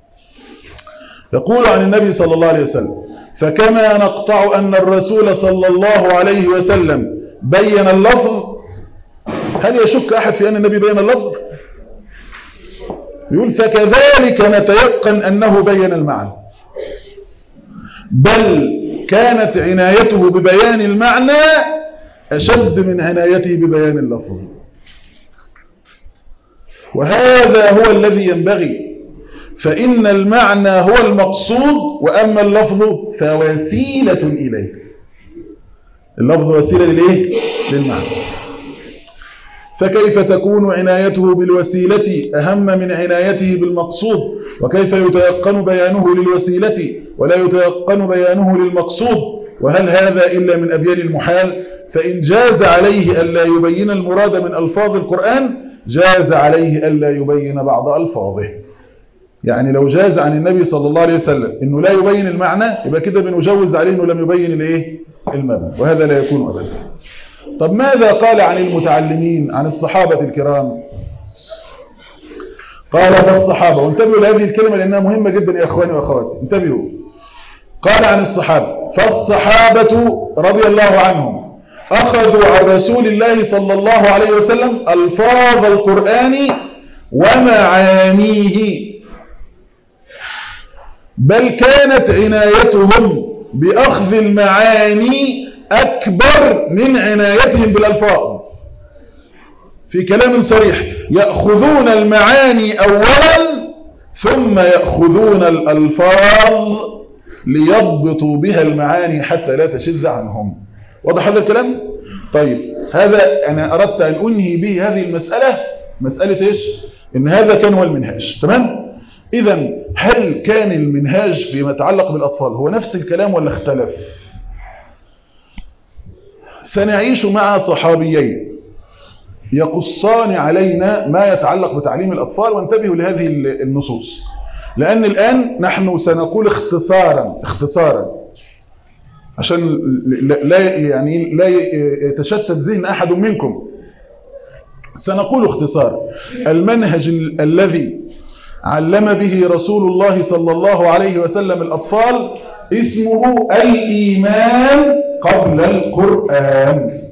يقول عن النبي صلى الله عليه وسلم فكما نقطع أن الرسول صلى الله عليه وسلم بين اللفظ. هل يشك أحد في أن النبي بين اللفظ؟ يقول فكذلك نتيقن أنه بين المعنى، بل كانت عنايته ببيان المعنى أشد من عنايته ببيان اللفظ. وهذا هو الذي ينبغي، فإن المعنى هو المقصود وأما اللفظ فوسيلة إليه. اللفظ وسيلة للإيه؟ للمعنى. فكيف تكون عنايته بالوسيلة أهم من عنايته بالمقصود؟ وكيف يتيقن بيانه للوسيلة ولا يتيقن بيانه للمقصود؟ وهل هذا إلا من أبيان المحال؟ فإن جاز عليه ألا يبين المراد من ألفاظ القرآن جاز عليه ألا يبين بعض ألفاظه. يعني لو جاز عن النبي صلى الله عليه وسلم إنه لا يبين المعنى يبقى كده بنجوز عليه إنه لم يبين الإيه؟ المعنى، وهذا لا يكون أبدا. طب ماذا قال عن المتعلمين عن الصحابة الكرام؟ قال فالصحابة، وانتبهوا لهذه الكلمة لأنها مهمة جدا يا أخواني وأخواتي، انتبهوا. قال عن الصحابة فالصحابة رضي الله عنهم أخذوا عن رسول الله صلى الله عليه وسلم ألفاظ القرآن ومعانيه، بل كانت عنايتهم بأخذ المعاني أكبر من عنايتهم بالألفاظ. في كلام صريح يأخذون المعاني أولا ثم يأخذون الألفاظ ليضبطوا بها المعاني حتى لا تشذ عنهم. واضح هذا الكلام؟ طيب هذا أنا أردت أن أنهي به هذه المسألة، مسألة إيش؟ إن هذا كان هو المنهاج. تمام؟ إذن هل كان المنهاج فيما يتعلق بالأطفال هو نفس الكلام ولا اختلف؟ سنعيش مع صحابيين يقصان علينا ما يتعلق بتعليم الأطفال، وانتبهوا لهذه النصوص، لأن الآن نحن سنقول اختصارا اختصارا عشان لا يعني لا يتشتت ذهن أحد منكم. سنقول اختصار المنهج الذي علم به رسول الله صلى الله عليه وسلم الأطفال اسمه الإيمان قبل القرآن.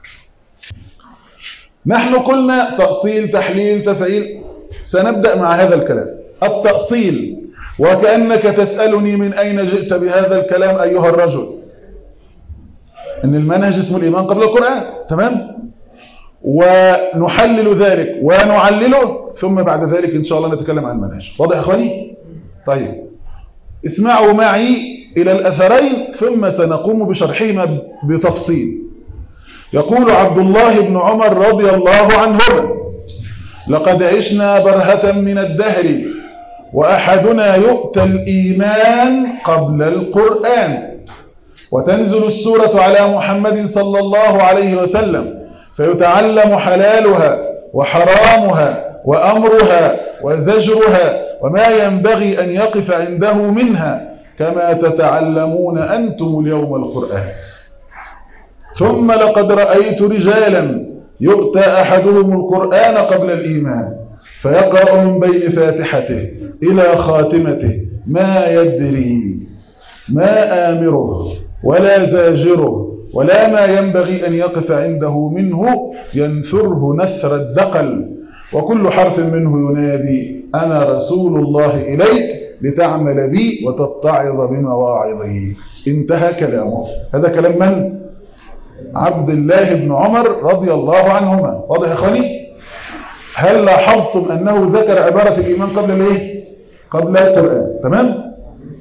نحن قلنا تأصيل تحليل تفعيل، سنبدأ مع هذا الكلام. التأصيل، وكأنك تسألني من أين جئت بهذا الكلام أيها الرجل، إن المنهج اسمه الإيمان قبل القرآن. تمام؟ ونحلل ذلك ونعلله، ثم بعد ذلك إن شاء الله نتكلم عن المنهج. واضح يا أخواني؟ طيب اسمعوا معي إلى الأثرين ثم سنقوم بشرحهما بتفصيل. يقول عبد الله بن عمر رضي الله عنهما: لقد عشنا برهة من الدهر وأحدنا يؤتى الإيمان قبل القرآن، وتنزل السورة على محمد صلى الله عليه وسلم فيتعلم حلالها وحرامها وأمرها وزجرها وما ينبغي أن يقف عنده منها كما تتعلمون أنتم اليوم القرآن. ثم لقد رأيت رجالا يؤتى أحدهم القرآن قبل الإيمان فيقرأ من بين فاتحته إلى خاتمته ما يدري ما آمره ولا زاجره ولا ما ينبغي أن يقف عنده منه ينثره نثر الدقل، وكل حرف منه ينادي: أنا رسول الله إليك لتعمل بي وتتعظ بمواعظي. انتهى كلامه. هذا كلام من؟ عبد الله بن عمر رضي الله عنهما. واضح يا أخواني؟ هل لاحظتم أنه ذكر عبارة الإيمان قبل الايه؟ قبل القرآن. تمام؟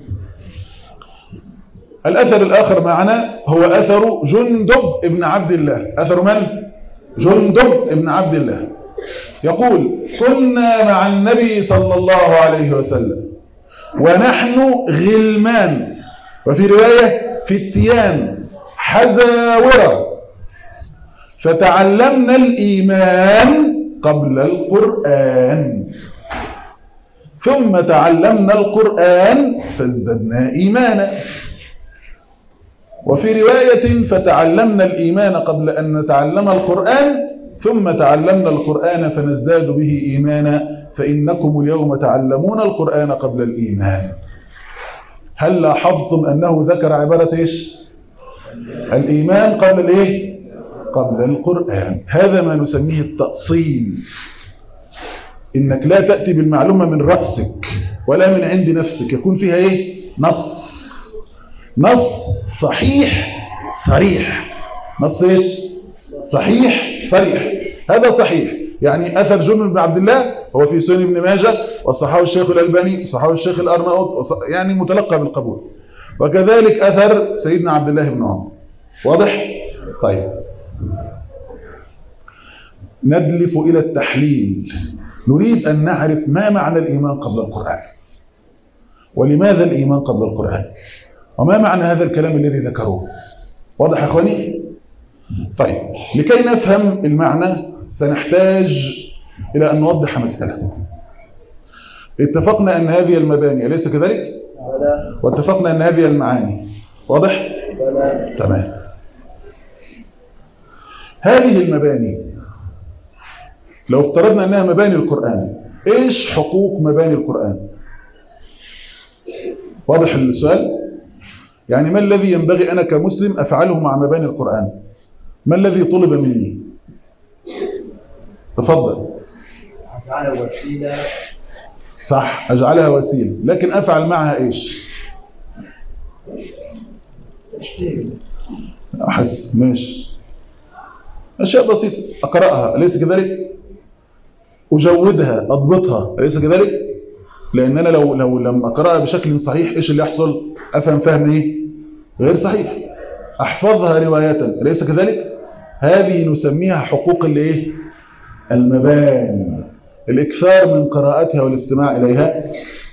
الأثر الآخر معنا هو أثر جندب ابن عبد الله. أثر من؟ جندب ابن عبد الله. يقول: كنا مع النبي صلى الله عليه وسلم ونحن غلمان، وفي رواية فتيان حزاورة، فتعلمنا الإيمان قبل القرآن، ثم تعلمنا القرآن فازددنا إيمانا. وفي رواية: فتعلمنا الإيمان قبل أن نتعلم القرآن، ثم تعلمنا القرآن فنزداد به إيمانا، فإنكم اليوم تعلمون القرآن قبل الإيمان. هل لاحظتم أنه ذكر عبارة إيش؟ الإيمان قبل الإيه؟ قبل القرآن. هذا ما نسميه التأصيل. إنك لا تأتي بالمعلومة من رأسك ولا من عند نفسك، يكون فيها إيه؟ نص نص صحيح صريح. نص إيش؟ صحيح صريح. هذا صحيح. يعني أثر جندب بن عبد الله هو في سنن ابن ماجه وصححه الشيخ الألباني وصححه الشيخ الأرناؤوط، يعني متلقى بالقبول. وكذلك أثر سيدنا عبد الله بن عمر. واضح؟ طيب ندلف إلى التحليل. نريد أن نعرف ما معنى الإيمان قبل القرآن، ولماذا الإيمان قبل القرآن، وما معنى هذا الكلام الذي ذكروه. واضح يا أخواني؟ طيب لكي نفهم المعنى سنحتاج إلى أن نوضح مسألة. اتفقنا أن هذه المباني أليس كذلك؟ واتفقنا أن هذه المعاني. واضح؟ تمام. هذه المباني لو افترضنا أنها مباني القرآن، إيش حقوق مباني القرآن؟ واضح السؤال؟ يعني ما الذي ينبغي أنا كمسلم أفعله مع مباني القرآن؟ ما الذي طلب مني؟ تفضل. أجعلها وسيلة. صح، أجعلها وسيلة، لكن أفعل معها إيش؟ تشتيل. أحس ماشي، أشياء بسيطة. أقرأها أليس كذلك؟ أجودها، أضبطها أليس كذلك؟ لأن أنا لو لو لم أقرأها بشكل صحيح إيش اللي يحصل؟ أفهم فهم إيه؟ غير صحيح. أحفظها رواية أليس كذلك؟ هذه نسميها حقوق الإيه؟ المباني. الإكثار من قراءتها والاستماع إليها،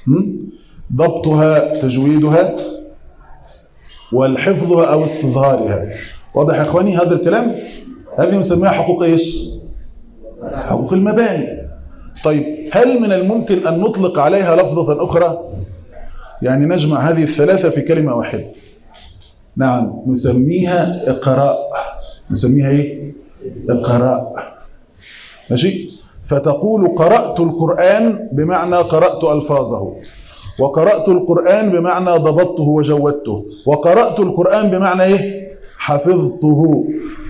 ضبطها، تجويدها، والحفظها أو استظهارها. واضح يا أخواني هذا الكلام؟ هذه نسميها حقوق إيش؟ حقوق المباني. طيب هل من الممكن أن نطلق عليها لفظة أخرى؟ يعني نجمع هذه الثلاثة في كلمة واحدة. نعم، نسميها إقراء. نسميها إيه؟ إقراء. ماشي؟ فتقول قرأت القرآن بمعنى قرأت ألفاظه، وقرأت القرآن بمعنى ضبطته وجودته، وقرأت القرآن بمعنى إيه؟ حفظته.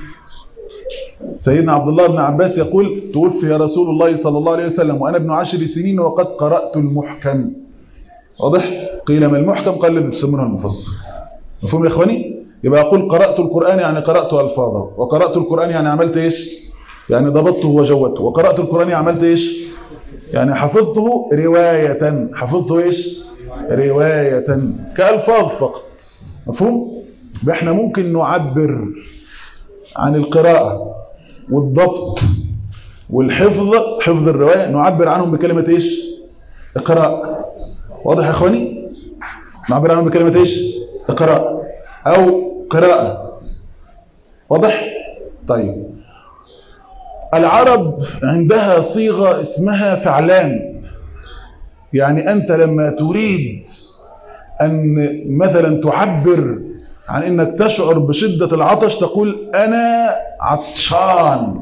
سيدنا عبد الله بن عباس يقول: توفي رسول الله صلى الله عليه وسلم وأنا ابن عشر سنين وقد قرأت المحكم. واضح؟ قيل ما المحكم؟ قال الذي تسمونه المفصل. مفهوم يا إخواني؟ يبقى أقول قرأت القرآن يعني قرأت ألفاظه، وقرأت القرآن يعني عملت إيش؟ يعني ضبطته وجودته. وقرأت القرآن عملت إيش؟ يعني حفظته رواية. حفظته إيش؟ رواية كألفاظ فقط. مفهوم؟ احنا ممكن نعبر عن القراءة والضبط والحفظ، حفظ الرواية، نعبر عنهم بكلمة إيش؟ اقراء. واضح يا إخواني؟ نعبر عنهم بكلمة إيش؟ اقراء أو قراءة. واضح؟ طيب، العرب عندها صيغة اسمها فعلان. يعني أنت لما تريد أن مثلا تعبر عن أنك تشعر بشدة العطش تقول أنا عطشان.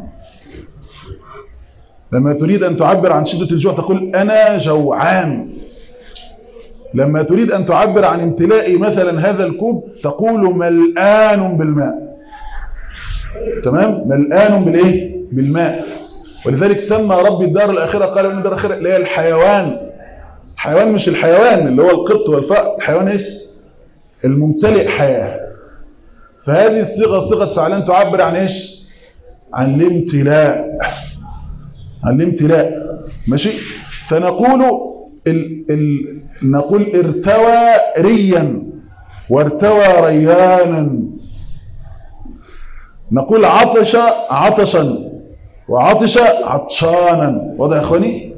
لما تريد أن تعبر عن شدة الجوع تقول أنا جوعان. لما تريد أن تعبر عن امتلاء مثلا هذا الكوب تقول ملآن بالماء. تمام؟ ملآن بالإيه؟ بالماء. ولذلك سمى ربي الدار الآخرة، قال إن الدار الآخرة اللي هي الحيوان. الحيوان مش الحيوان اللي هو القط والفأر، الحيوان إيش؟ الممتلئ حياة. فهذه الصيغة صيغة فعلان تعبر عن إيش؟ عن الامتلاء. عن الامتلاء. ماشي؟ فنقول ال ال نقول ارتوى ريا وارتوى ريانا. نقول عطش عطشا وعطش عطشانا. واضح يا اخواني؟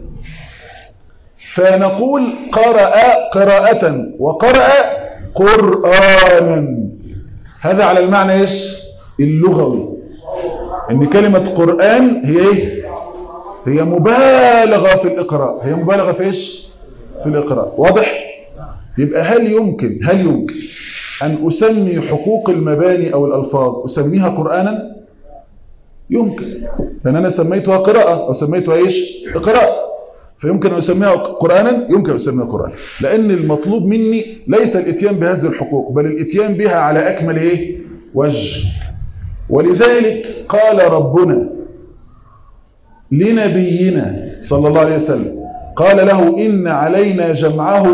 فنقول قرأ قراءة وقرأ قرآنا. هذا على المعنى ايش؟ اللغوي. ان كلمة قرآن هي ايه؟ هي مبالغة في الإقراء. هي مبالغة في ايش؟ في الإقراء. واضح؟ يبقى هل يمكن هل يمكن أن أسمي حقوق المباني أو الألفاظ أسميها قرآنا؟ يمكن، لأن أنا سميتها قراءة أو سميتها إيش؟ إقراء. فيمكن أن أسميها قرآنا، يمكن أن أسميها قرآن، لأن المطلوب مني ليس الاتيان بهذه الحقوق بل الاتيان بها على أكمل إيه؟ وجه. ولذلك قال ربنا لنبينا صلى الله عليه وسلم، قال له إن علينا جمعه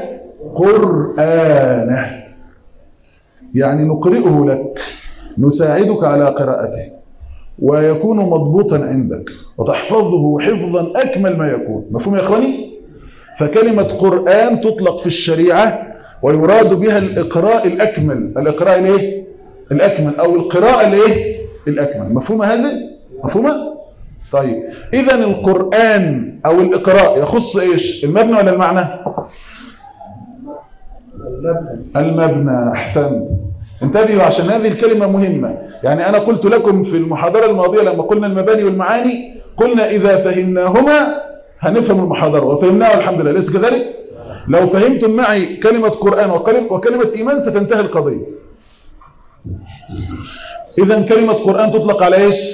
وقرآنه، يعني نقرئه لك، نساعدك على قراءته، ويكون مضبوطا عندك وتحفظه حفظا أكمل ما يكون. مفهوم يا أخواني؟ فكلمة قرآن تطلق في الشريعة ويراد بها الإقراء الأكمل. الإقراء الإيه؟ الأكمل أو القراءة الإيه؟ الأكمل. مفهوم هذا؟ مفهومة؟ طيب، إذن القرآن أو الإقراء يخص إيش؟ المبنى ولا المعنى؟ المبنى. أحسنت. انتبهوا عشان هذه الكلمة مهمة. يعني أنا قلت لكم في المحاضرة الماضية لما قلنا المباني والمعاني، قلنا إذا فهمناهما هنفهم المحاضرة، وفهمناها الحمد لله. ليس كذلك؟ لو فهمتم معي كلمة قرآن وكلمة إيمان ستنتهي القضية. إذن كلمة قرآن تطلق على إيش؟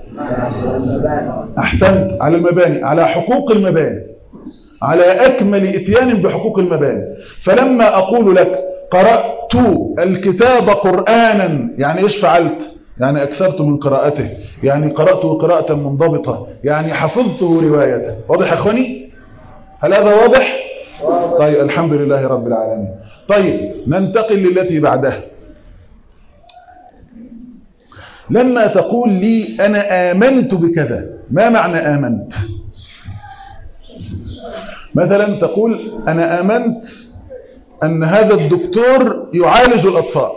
أحسنت، على المباني، على حقوق المباني، على أكمل إتيان بحقوق المباني. فلما أقول لك قرأت الكتاب قرآنا، يعني إيش فعلت؟ يعني أكثرت من قراءته، يعني قرأته قراءة منضبطة، يعني حفظته رواية. واضح يا أخواني؟ هل هذا واضح؟ طيب، الحمد لله رب العالمين. طيب، ننتقل للتي بعدها. لما تقول لي أنا آمنت بكذا، ما معنى آمنت؟ مثلا تقول أنا آمنت أن هذا الدكتور يعالج الأطفال.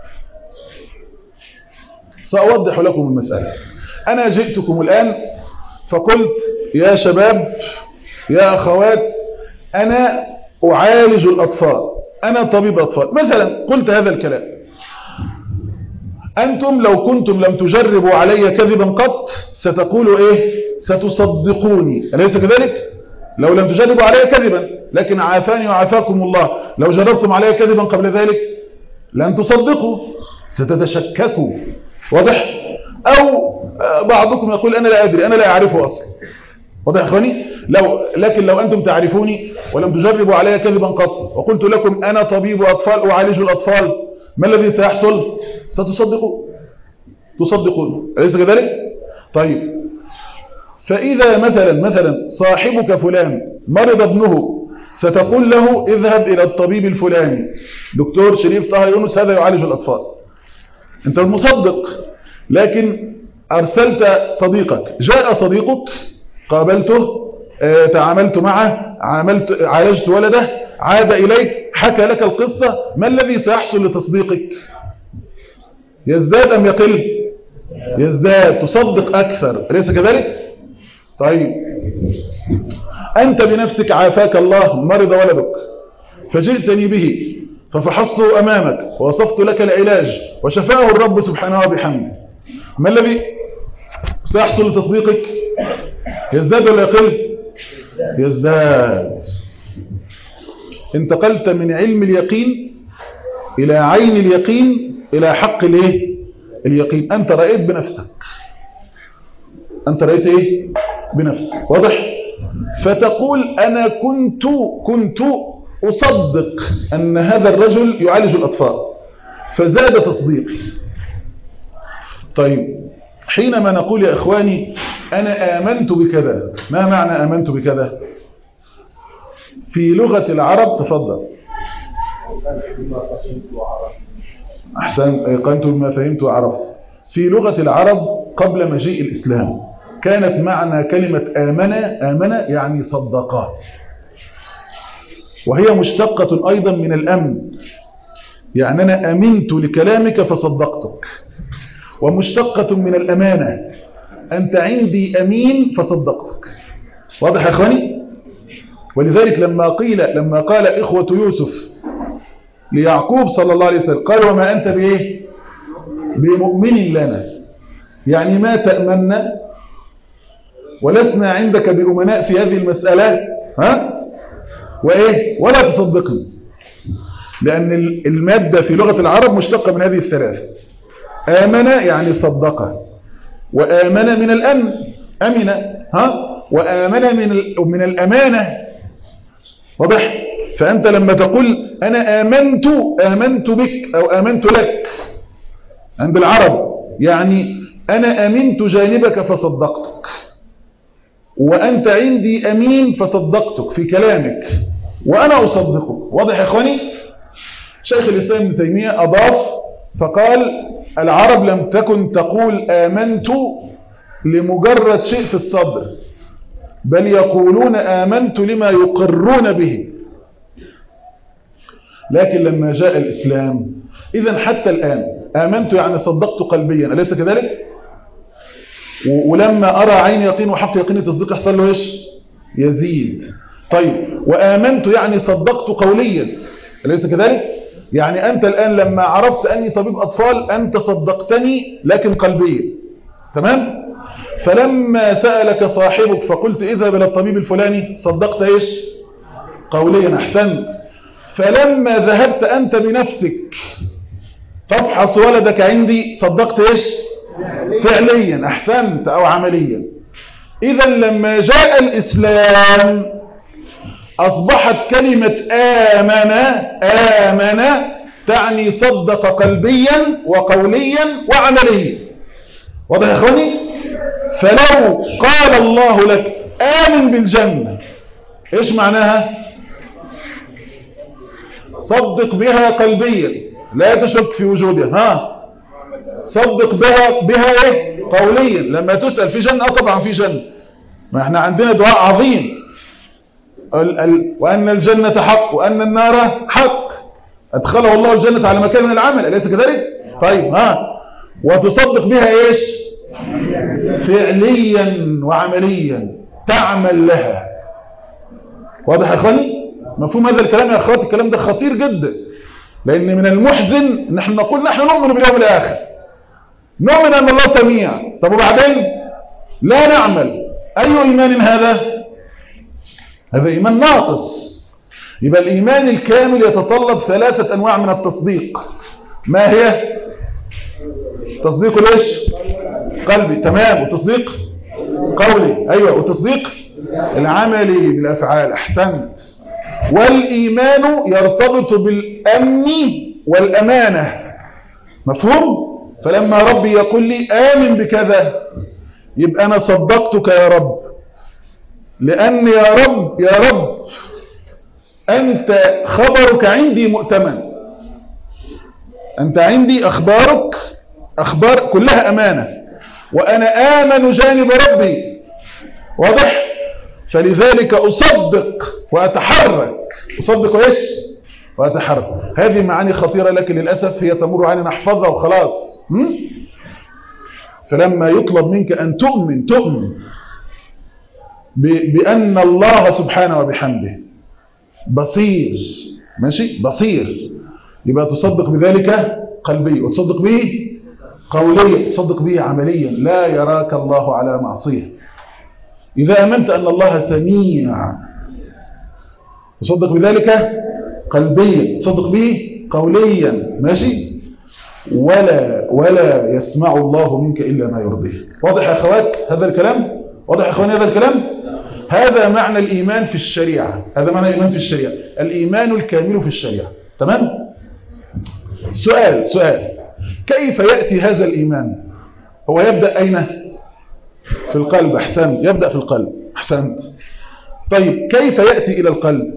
سأوضح لكم المسألة. أنا جئتكم الآن فقلت يا شباب يا أخوات أنا أعالج الأطفال، أنا طبيب أطفال مثلا، قلت هذا الكلام. أنتم لو كنتم لم تجربوا علي كذبا قط ستقولوا إيه؟ ستصدقوني، أليس كذلك؟ لو لم تجربوا علي كذبا، لكن عافاني وعافاكم الله، لو جربتم علي كذبا قبل ذلك لن تصدقوا، ستتشككوا. واضح؟ أو بعضكم يقول أنا لا أدري، أنا لا أعرفه أصلا. واضح يا أخواني؟ لو لكن لو أنتم تعرفوني ولم تجربوا علي كذبا قط وقلت لكم أنا طبيب أطفال أعالج الأطفال، ما الذي سيحصل؟ ستصدقوا، تصدقون، أليس كذلك؟ طيب، فإذا مثلا مثلا صاحبك فلان مرض ابنه، ستقول له اذهب إلى الطبيب الفلاني دكتور شريف طه يونس، هذا يعالج الأطفال. أنت المصدق، لكن أرسلت صديقك، جاء صديقك قابلته، اه تعاملت معه، عاملت عالجت ولده، عاد إليك، حكى لك القصة، ما الذي سيحصل لتصديقك؟ يزداد أم يقل؟ يزداد، تصدق أكثر، أليس كذلك؟ طيب أنت بنفسك عافاك الله، مرض ولدك فجئتني به ففحصته أمامك ووصفت لك العلاج وشفاه الرب سبحانه وبحمده، ما الذي سيحصل لتصديقك؟ يزداد ولا يقل؟ يزداد. انتقلت من علم اليقين إلى عين اليقين إلى حق الايه؟ اليقين. أنت رأيت بنفسك، أنت رأيت إيه؟ بنفسك، واضح؟ فتقول أنا كنت كنت أصدق أن هذا الرجل يعالج الأطفال فزاد تصديقي. طيب حينما نقول يا إخواني أنا آمنت بكذا، ما معنى آمنت بكذا؟ في لغة العرب، تفضل. أحسن، أيقنت بما فهمت وعرفت. في لغة العرب قبل مجيء الإسلام كانت معنى كلمة آمن، آمن يعني صدقا، وهي مشتقة أيضا من الأمن، يعني أنا أمنت لكلامك فصدقتك، ومشتقة من الأمانة، أنت عندي أمين فصدقتك. واضح يا أخواني؟ ولذلك لما قيل لما قال إخوة يوسف ليعقوب صلى الله عليه وسلم قال وما أنت بإيه؟ بمؤمن لنا، يعني ما تأمنا ولسنا عندك بأمناء في هذه المسألة، ها؟ وإيه؟ ولا تصدقني، لأن المادة في لغة العرب مشتقة من هذه الثلاثة. آمن يعني صدقه، وآمن من الأمن، أمن، ها؟ وآمن من من الأمانة. واضح؟ فأنت لما تقول أنا آمنت آمنت بك أو آمنت لك عند العرب، يعني أنا أمنت جانبك فصدقتك، وأنت عندي أمين فصدقتك في كلامك وأنا أصدقك. واضح يا إخواني؟ شيخ الإسلام ابن تيمية أضاف فقال العرب لم تكن تقول آمنت لمجرد شيء في الصدر، بل يقولون آمنت لما يقرون به. لكن لما جاء الإسلام إذن حتى الآن آمنت يعني صدقت قلبيا، أليس كذلك؟ ولما أرى عين يقين وحق يقين تصديق يحصل له إيش؟ يزيد. طيب وآمنت يعني صدقت قوليا، أليس كذلك؟ يعني أنت الآن لما عرفت أني طبيب أطفال أنت صدقتني لكن قلبيا، تمام؟ فلما سألك صاحبك فقلت اذهب إلى الطبيب الفلاني صدقت إيش؟ قوليا، أحسنت. فلما ذهبت أنت بنفسك تفحص ولدك عندي صدقت إيش؟ فعليا، أحسنت، أو عمليا. إذا لما جاء الإسلام أصبحت كلمة آمن آمن تعني صدق قلبيا وقوليا وعمليا. واضح يا أخواني؟ فلو قال الله لك آمن بالجنة إيش معناها؟ صدق بها قلبيا لا تشك في وجودها، ها؟ صدق بها بها إيه؟ قوليا. لما تسأل في جنة، طبعا في جنة، ما احنا عندنا دعاء عظيم، ال ال وأن الجنة حق وأن النار حق، أدخله الله الجنة على مكان من العمل، أليس كذلك؟ طيب ها، وتصدق بها إيش؟ فعليا وعمليا، تعمل لها. واضح يا أخواني؟ مفهوم هذا الكلام يا أخواتي؟ الكلام ده خطير جدا، لأن من المحزن نحن نقول نحن نؤمن باليوم الآخر، نؤمن أن الله سميع، طب وبعدين لا نعمل، أي إيمان هذا؟ هذا إيمان ناقص. يبقى الإيمان الكامل يتطلب ثلاثة أنواع من التصديق. ما هي؟ تصديق ليش؟ قلبي، تمام، وتصديق قولي، أيوة، وتصديق العملي بالأفعال، أحسنت. والإيمان يرتبط بالأمن والأمانة، مفهوم؟ فلما ربي يقول لي آمن بكذا يبقى أنا صدقتك يا رب، لأن يا رب يا رب أنت خبرك عندي مؤتمن، أنت عندي أخبارك أخبار كلها أمانة، وأنا آمن جانب ربي. واضح؟ فلذلك أصدق وأتحرك. أصدق وإيش؟ وأتحرك. هذه معاني خطيرة لكن للأسف هي تمر علينا نحفظها وخلاص. م? فلما يطلب منك أن تؤمن تؤمن بأن الله سبحانه وبحمده بصير، ماشي؟ بصير، يبقى تصدق بذلك قلبيا، وتصدق به قوليا، تصدق به عمليا. لا يراك الله على معصية. إذا أمنت أن الله سميع تصدق بذلك قلبيا، تصدق به قوليا، ماشي؟ ولا ولا يسمع الله منك إلا ما يرضيه. واضح يا أخوات هذا الكلام؟ واضح يا أخواني هذا الكلام؟ هذا معنى الإيمان في الشريعة. هذا معنى الإيمان في الشريعة، الإيمان الكامل في الشريعة. تمام؟ سؤال سؤال كيف يأتي هذا الإيمان؟ هو يبدأ أين؟ في القلب. أحسنت، يبدأ في القلب. أحسنت. طيب كيف يأتي إلى القلب؟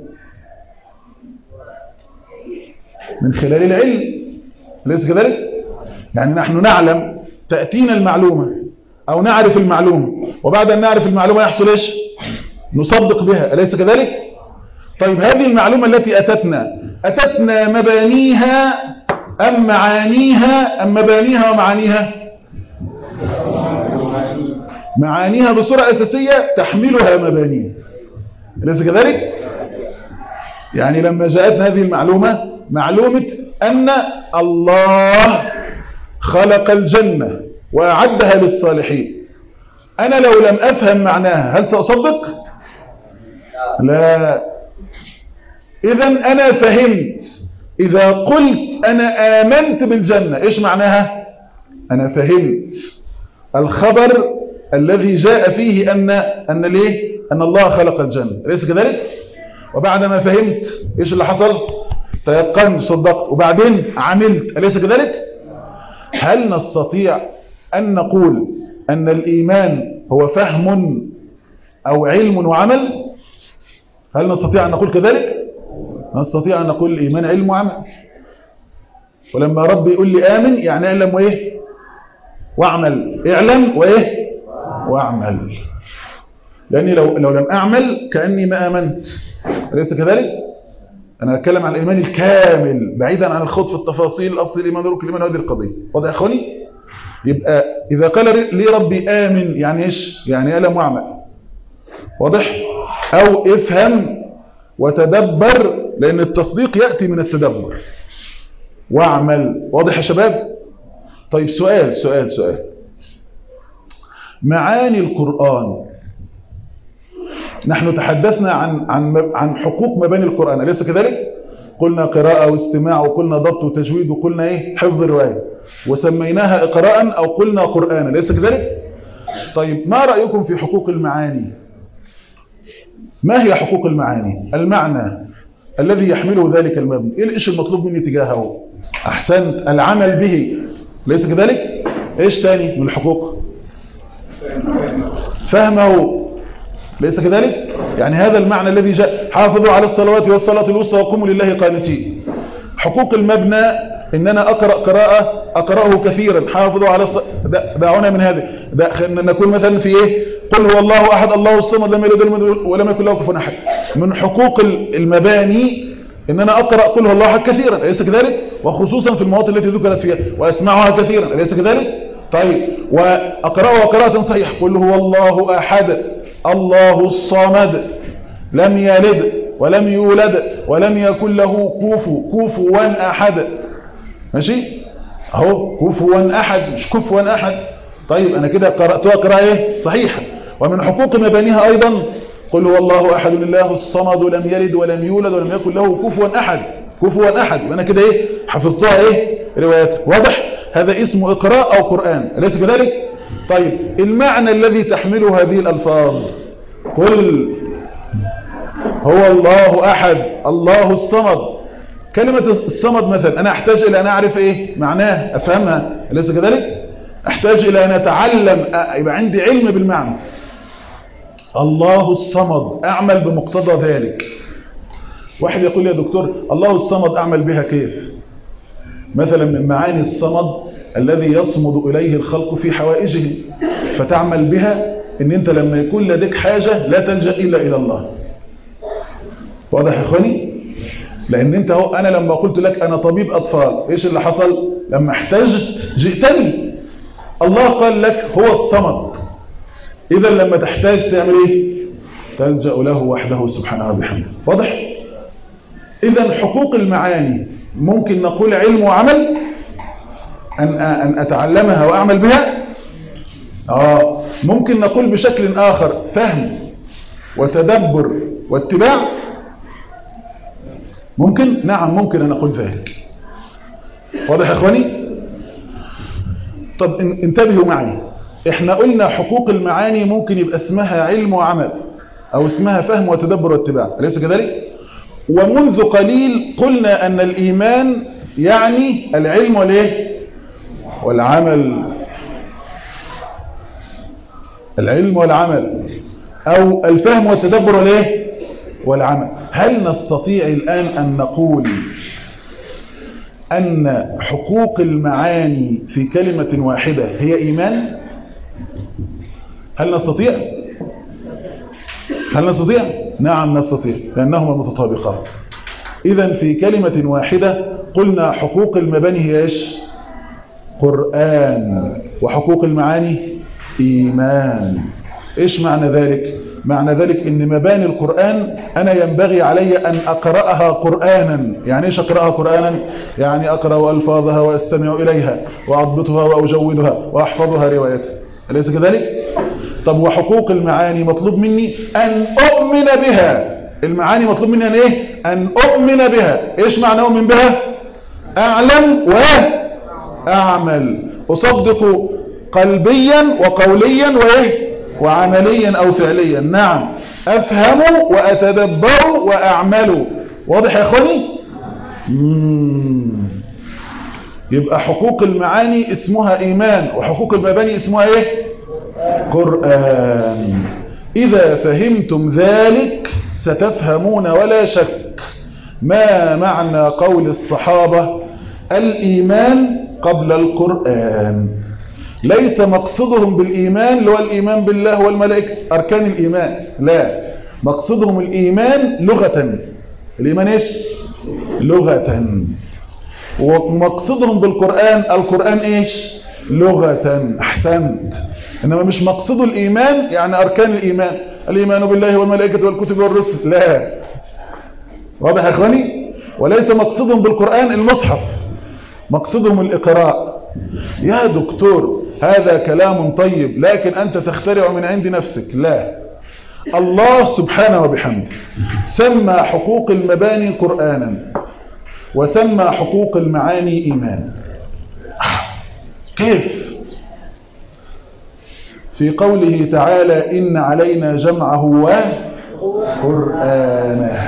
من خلال العلم، ليس كذلك؟ يعني نحن نعلم، تأتينا المعلومة أو نعرف المعلومة، وبعد أن نعرف المعلومة يحصل إيش؟ نصدق بها، أليس كذلك؟ طيب هذه المعلومة التي أتتنا أتتنا مبانيها أم معانيها أم مبانيها ومعانيها؟ معانيها بصورة أساسية تحملها مبانيها، أليس كذلك؟ يعني لما جاءتنا هذه المعلومة، معلومة أن الله خلق الجنة وأعدها للصالحين، أنا لو لم أفهم معناها هل سأصدق؟ لا. إذن أنا فهمت. إذا قلت أنا آمنت بالجنة إيش معناها؟ أنا فهمت الخبر الذي جاء فيه أن أن ليه؟ أن الله خلق الجنة، أليس كذلك؟ وبعد ما فهمت إيش اللي حصل؟ تيقنت، صدقت، وبعدين عملت، أليس كذلك؟ هل نستطيع أن نقول أن الإيمان هو فهم أو علم وعمل؟ هل نستطيع أن نقول كذلك؟ نستطيع أن نقول الإيمان علم وعمل. ولما ربي يقول لي آمن يعني اعلم وإيه؟ واعمل. اعلم وإيه؟ واعمل. لأني لو, لو لم أعمل كأني ما آمنت، أليس كذلك؟ أنا أتكلم عن الإيمان الكامل بعيدا عن الخوض في التفاصيل. أصل الإيمان ركن الإيمان هذه القضية. واضح يا أخواني؟ يبقى إذا قال لي ربي آمن يعني إيش؟ يعني ألم واعمل. واضح؟ أو افهم وتدبر، لأن التصديق يأتي من التدبر، واعمل. واضح يا شباب؟ طيب سؤال سؤال سؤال معاني القرآن، نحن تحدثنا عن عن عن حقوق مباني القرآن، أليس كذلك؟ قلنا قراءة واستماع، وقلنا ضبط وتجويد، وقلنا ايه؟ حفظ رواية، وسميناها إقراء أو قلنا قرآن، أليس كذلك؟ طيب ما رأيكم في حقوق المعاني؟ ما هي حقوق المعاني؟ المعنى الذي يحمله ذلك المبني، ايه الإشي المطلوب مني تجاهه؟ أحسنت، العمل به، ليس كذلك؟ ايش تاني من الحقوق؟ فهمه، ليس كذلك؟ يعني هذا المعنى الذي جاء، حافظوا على الصلوات والصلاة الوسطى وقوموا لله قانتين. حقوق المبنى ان انا اقرأ قراءة اقرأه كثيرا، حافظوا على الص... دعونا من هذه، نكون مثلا في ايه؟ قل هو الله احد الله الصمد لم يلد ولم يكن له كفوا احد. من حقوق المباني ان انا اقرأ قل هو الله احد كثيرا، أليس كذلك؟ وخصوصا في المواطن التي ذكرت فيها، واسمعها كثيرا، أليس كذلك؟ طيب واقرأها قراءة صحيحة، قل هو الله احد الله الصمد لم يلد ولم يولد ولم يكن له كفوا كفوا احد، ماشي؟ اهو كفوا احد مش كفوا احد. طيب انا كده قرأتها قراءة ايه؟ صحيحة. ومن حقوق مبانيها ايضا قل هو الله احد الله الصمد لم يلد ولم يولد ولم يكن له كفوا احد كفوا احد. انا كده ايه؟ حفظتها ايه؟ روايات. واضح؟ هذا اسمه اقراء او قرآن، أليس كذلك؟ طيب المعنى الذي تحمله هذه الالفاظ، قل هو الله احد الله الصمد، كلمة الصمد مثلا انا احتاج الى ان اعرف ايه معناه، افهمها، أليس كذلك؟ احتاج الى ان اتعلم، يبقى عندي علم بالمعنى. الله الصمد اعمل بمقتضى ذلك. واحد يقول لي يا دكتور الله الصمد اعمل بها كيف؟ مثلا من معاني الصمد الذي يصمد إليه الخلق في حوائجه، فتعمل بها ان انت لما يكون لديك حاجة لا تلجأ إلا إلى الله. واضح يا اخواني؟ لان انت هو انا لما قلت لك انا طبيب اطفال، ايش اللي حصل؟ لما احتجت جئتني. الله قال لك هو الصمد، اذا لما تحتاج تعمل ايه؟ تلجأ له وحده سبحانه وبحمده. واضح؟ اذا حقوق المعاني ممكن نقول علم وعمل، ان ان اتعلمها واعمل بها. اه ممكن نقول بشكل اخر فهم وتدبر واتباع. ممكن؟ نعم ممكن أن أقول ذلك. واضح يا أخواني؟ طب انتبهوا معي، إحنا قلنا حقوق المعاني ممكن يبقى اسمها علم وعمل أو اسمها فهم وتدبر واتباع، أليس كذلك؟ ومنذ قليل قلنا أن الإيمان يعني العلم والإيه؟ والعمل. العلم والعمل أو الفهم والتدبر والإيه؟ والعمل. هل نستطيع الآن أن نقول أن حقوق المعاني في كلمة واحدة هي إيمان؟ هل نستطيع؟ هل نستطيع؟ نعم نستطيع، لأنهما متطابقان. إذن في كلمة واحدة قلنا حقوق المباني هي إيش؟ قرآن، وحقوق المعاني إيمان. إيش معنى ذلك؟ معنى ذلك إن مباني القرآن أنا ينبغي علي أن أقرأها قرآنا. يعني إيش أقرأها قرآنا؟ يعني أقرأ ألفاظها وأستمع إليها وأضبطها وأجودها وأحفظها روايتها، أليس كذلك؟ طب وحقوق المعاني مطلوب مني أن أؤمن بها. المعاني مطلوب مني أن إيه؟ أن أؤمن بها. إيش معنى أؤمن بها؟ أعلم وأعمل، أصدق قلبيا وقوليا وإيه؟ وعمليا أو فعليا. نعم أفهم وأتدبر وأعمل. واضح يا أخواني؟ يبقى حقوق المعاني اسمها إيمان، وحقوق المباني اسمها إيه؟ قرآن. إذا فهمتم ذلك ستفهمون ولا شك ما معنى قول الصحابة الإيمان قبل القرآن. ليس مقصدهم بالإيمان اللي هو الإيمان بالله والملائكة أركان الإيمان، لا، مقصدهم الإيمان لغة. الإيمان إيش؟ لغة. ومقصدهم بالقرآن القرآن إيش؟ لغة. أحسنت. إنما مش مقصد الإيمان يعني أركان الإيمان، الإيمان بالله والملائكة والكتب والرسل، لا. واضح يا أخواني؟ وليس مقصدهم بالقرآن المصحف، مقصدهم الإقراء. يا دكتور هذا كلام طيب لكن أنت تخترع من عند نفسك. لا، الله سبحانه وبحمده سمى حقوق المباني قرآنا وسمى حقوق المعاني إيمان. كيف؟ في قوله تعالى إن علينا جمعه وقرآنه.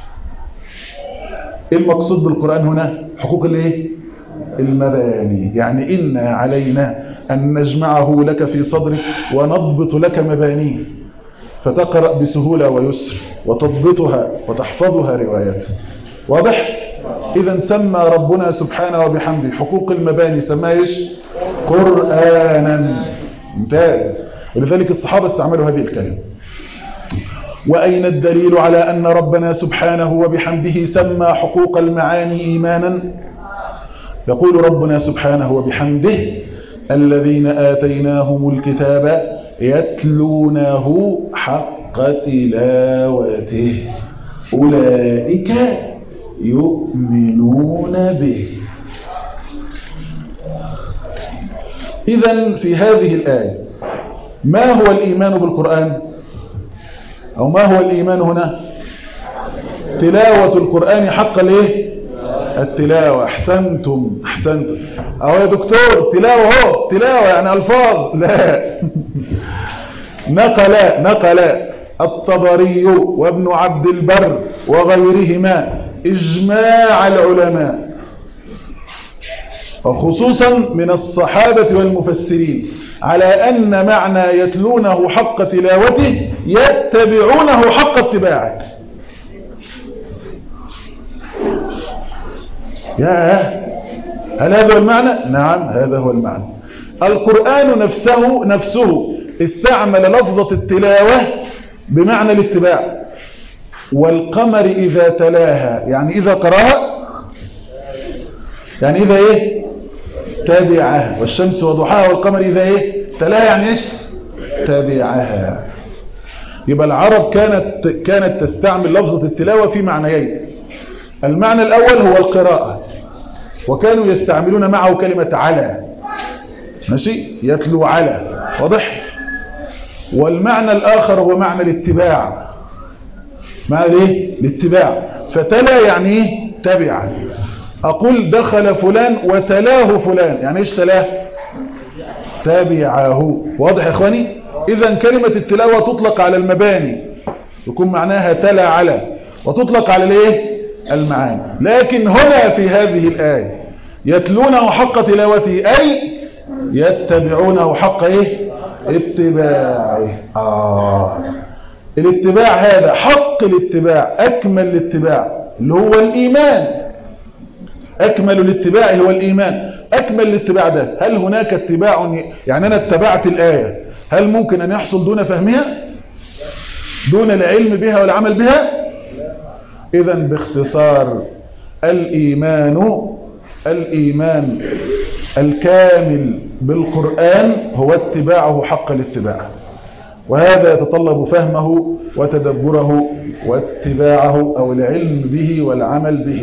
إيه المقصود بالقرآن هنا؟ حقوق الايه؟ المباني. يعني إن علينا أن نجمعه لك في صدرك ونضبط لك مبانيه فتقرأ بسهولة ويسر وتضبطها وتحفظها روايات. واضح؟ إذا سمى ربنا سبحانه وبحمده حقوق المباني سماه إيش؟ قرآنا. ممتاز. ولذلك الصحابة استعملوا هذه الكلمة. وأين الدليل على أن ربنا سبحانه وبحمده سمى حقوق المعاني إيمانا؟ يقول ربنا سبحانه وبحمده الذين آتيناهم الكتاب يتلونه حق تلاوته أولئك يؤمنون به. إذن في هذه الآية ما هو الإيمان بالقرآن؟ أو ما هو الإيمان هنا؟ تلاوة القرآن حق الايه؟ التلاوة. أحسنتم أحسنتم. أو يا دكتور تلاوة هو تلاوة يعني ألفاظ، لا. نقل نقل الطبري وابن عبد البر وغيرهما إجماع العلماء وخصوصا من الصحابة والمفسرين على أن معنى يتلونه حق تلاوته يتبعونه حق اتباعه. ياه هل هذا هو المعنى؟ نعم هذا هو المعنى. القرآن نفسه نفسه استعمل لفظة التلاوة بمعنى الاتباع. والقمر إذا تلاها يعني إذا قرأها، يعني إذا إيه؟ تابعها. والشمس وضحاها والقمر إذا إيه؟ تلاها يعني إيش؟ تابعها. يبقى العرب كانت كانت تستعمل لفظة التلاوة في معنيين. المعنى الأول هو القراءة، وكانوا يستعملون معه كلمة على، ماشي، يتلو على، واضح. والمعنى الآخر هو معنى الاتباع، معنى ايه؟ الاتباع. فتلا يعني ايه؟ تبع. أقول دخل فلان وتلاه فلان، يعني ايش تلاه؟ تابعه. واضح يا اخواني؟ إذا كلمة التلاوة تطلق على المباني، يكون معناها تلا على، وتطلق على الايه؟ المعاني. لكن هنا في هذه الآية يتلونه حق تلاوته أي يتبعونه حق ايه؟ اتباعه. آه. الاتباع هذا حق الاتباع، أكمل الاتباع اللي هو الإيمان. أكمل الاتباع هو الإيمان. أكمل الاتباع ده، هل هناك اتباع يعني أنا اتبعت الآية هل ممكن أن يحصل دون فهمها، دون العلم بها والعمل بها؟ إذا باختصار الإيمان الإيمان الكامل بالقرآن هو اتباعه حق الاتباع، وهذا يتطلب فهمه وتدبره واتباعه أو العلم به والعمل به.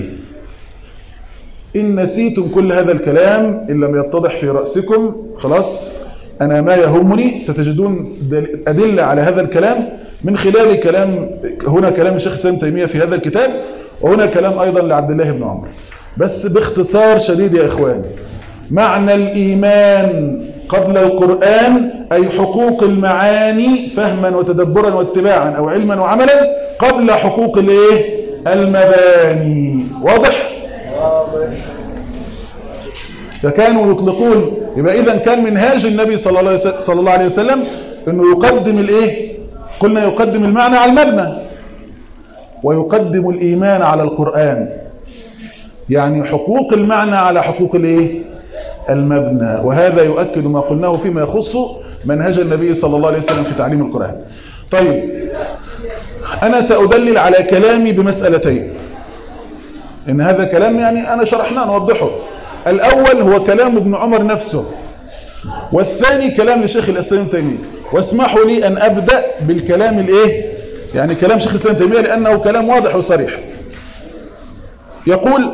إن نسيتم كل هذا الكلام إن لم يتضح في رأسكم خلاص، أنا ما يهمني ستجدون أدلة على هذا الكلام من خلال كلام، هنا كلام الشيخ الإسلام تيمية في هذا الكتاب، وهنا كلام أيضا لعبد الله بن عمر. بس باختصار شديد يا إخوان، معنى الإيمان قبل القرآن أي حقوق المعاني فهما وتدبرا واتباعا أو علما وعملا قبل حقوق الايه؟ المباني. واضح؟ فكانوا يطلقون. يبقى إذن كان منهاج النبي صلى الله عليه وسلم أنه يقدم الايه؟ قلنا يقدم المعنى على المبنى، ويقدم الإيمان على القرآن، يعني حقوق المعنى على حقوق الايه؟ المبنى. وهذا يؤكد ما قلناه فيما يخص منهج النبي صلى الله عليه وسلم في تعليم القرآن. طيب أنا سأدلل على كلامي بمسألتين، إن هذا كلام يعني أنا شرحناه نوضحه. الأول هو كلام ابن عمر نفسه، والثاني كلام لشيخ الإسلام تيمية. واسمحوا لي أن أبدأ بالكلام الإيه؟ يعني كلام شيخ الإسلام تيمية لأنه كلام واضح وصريح. يقول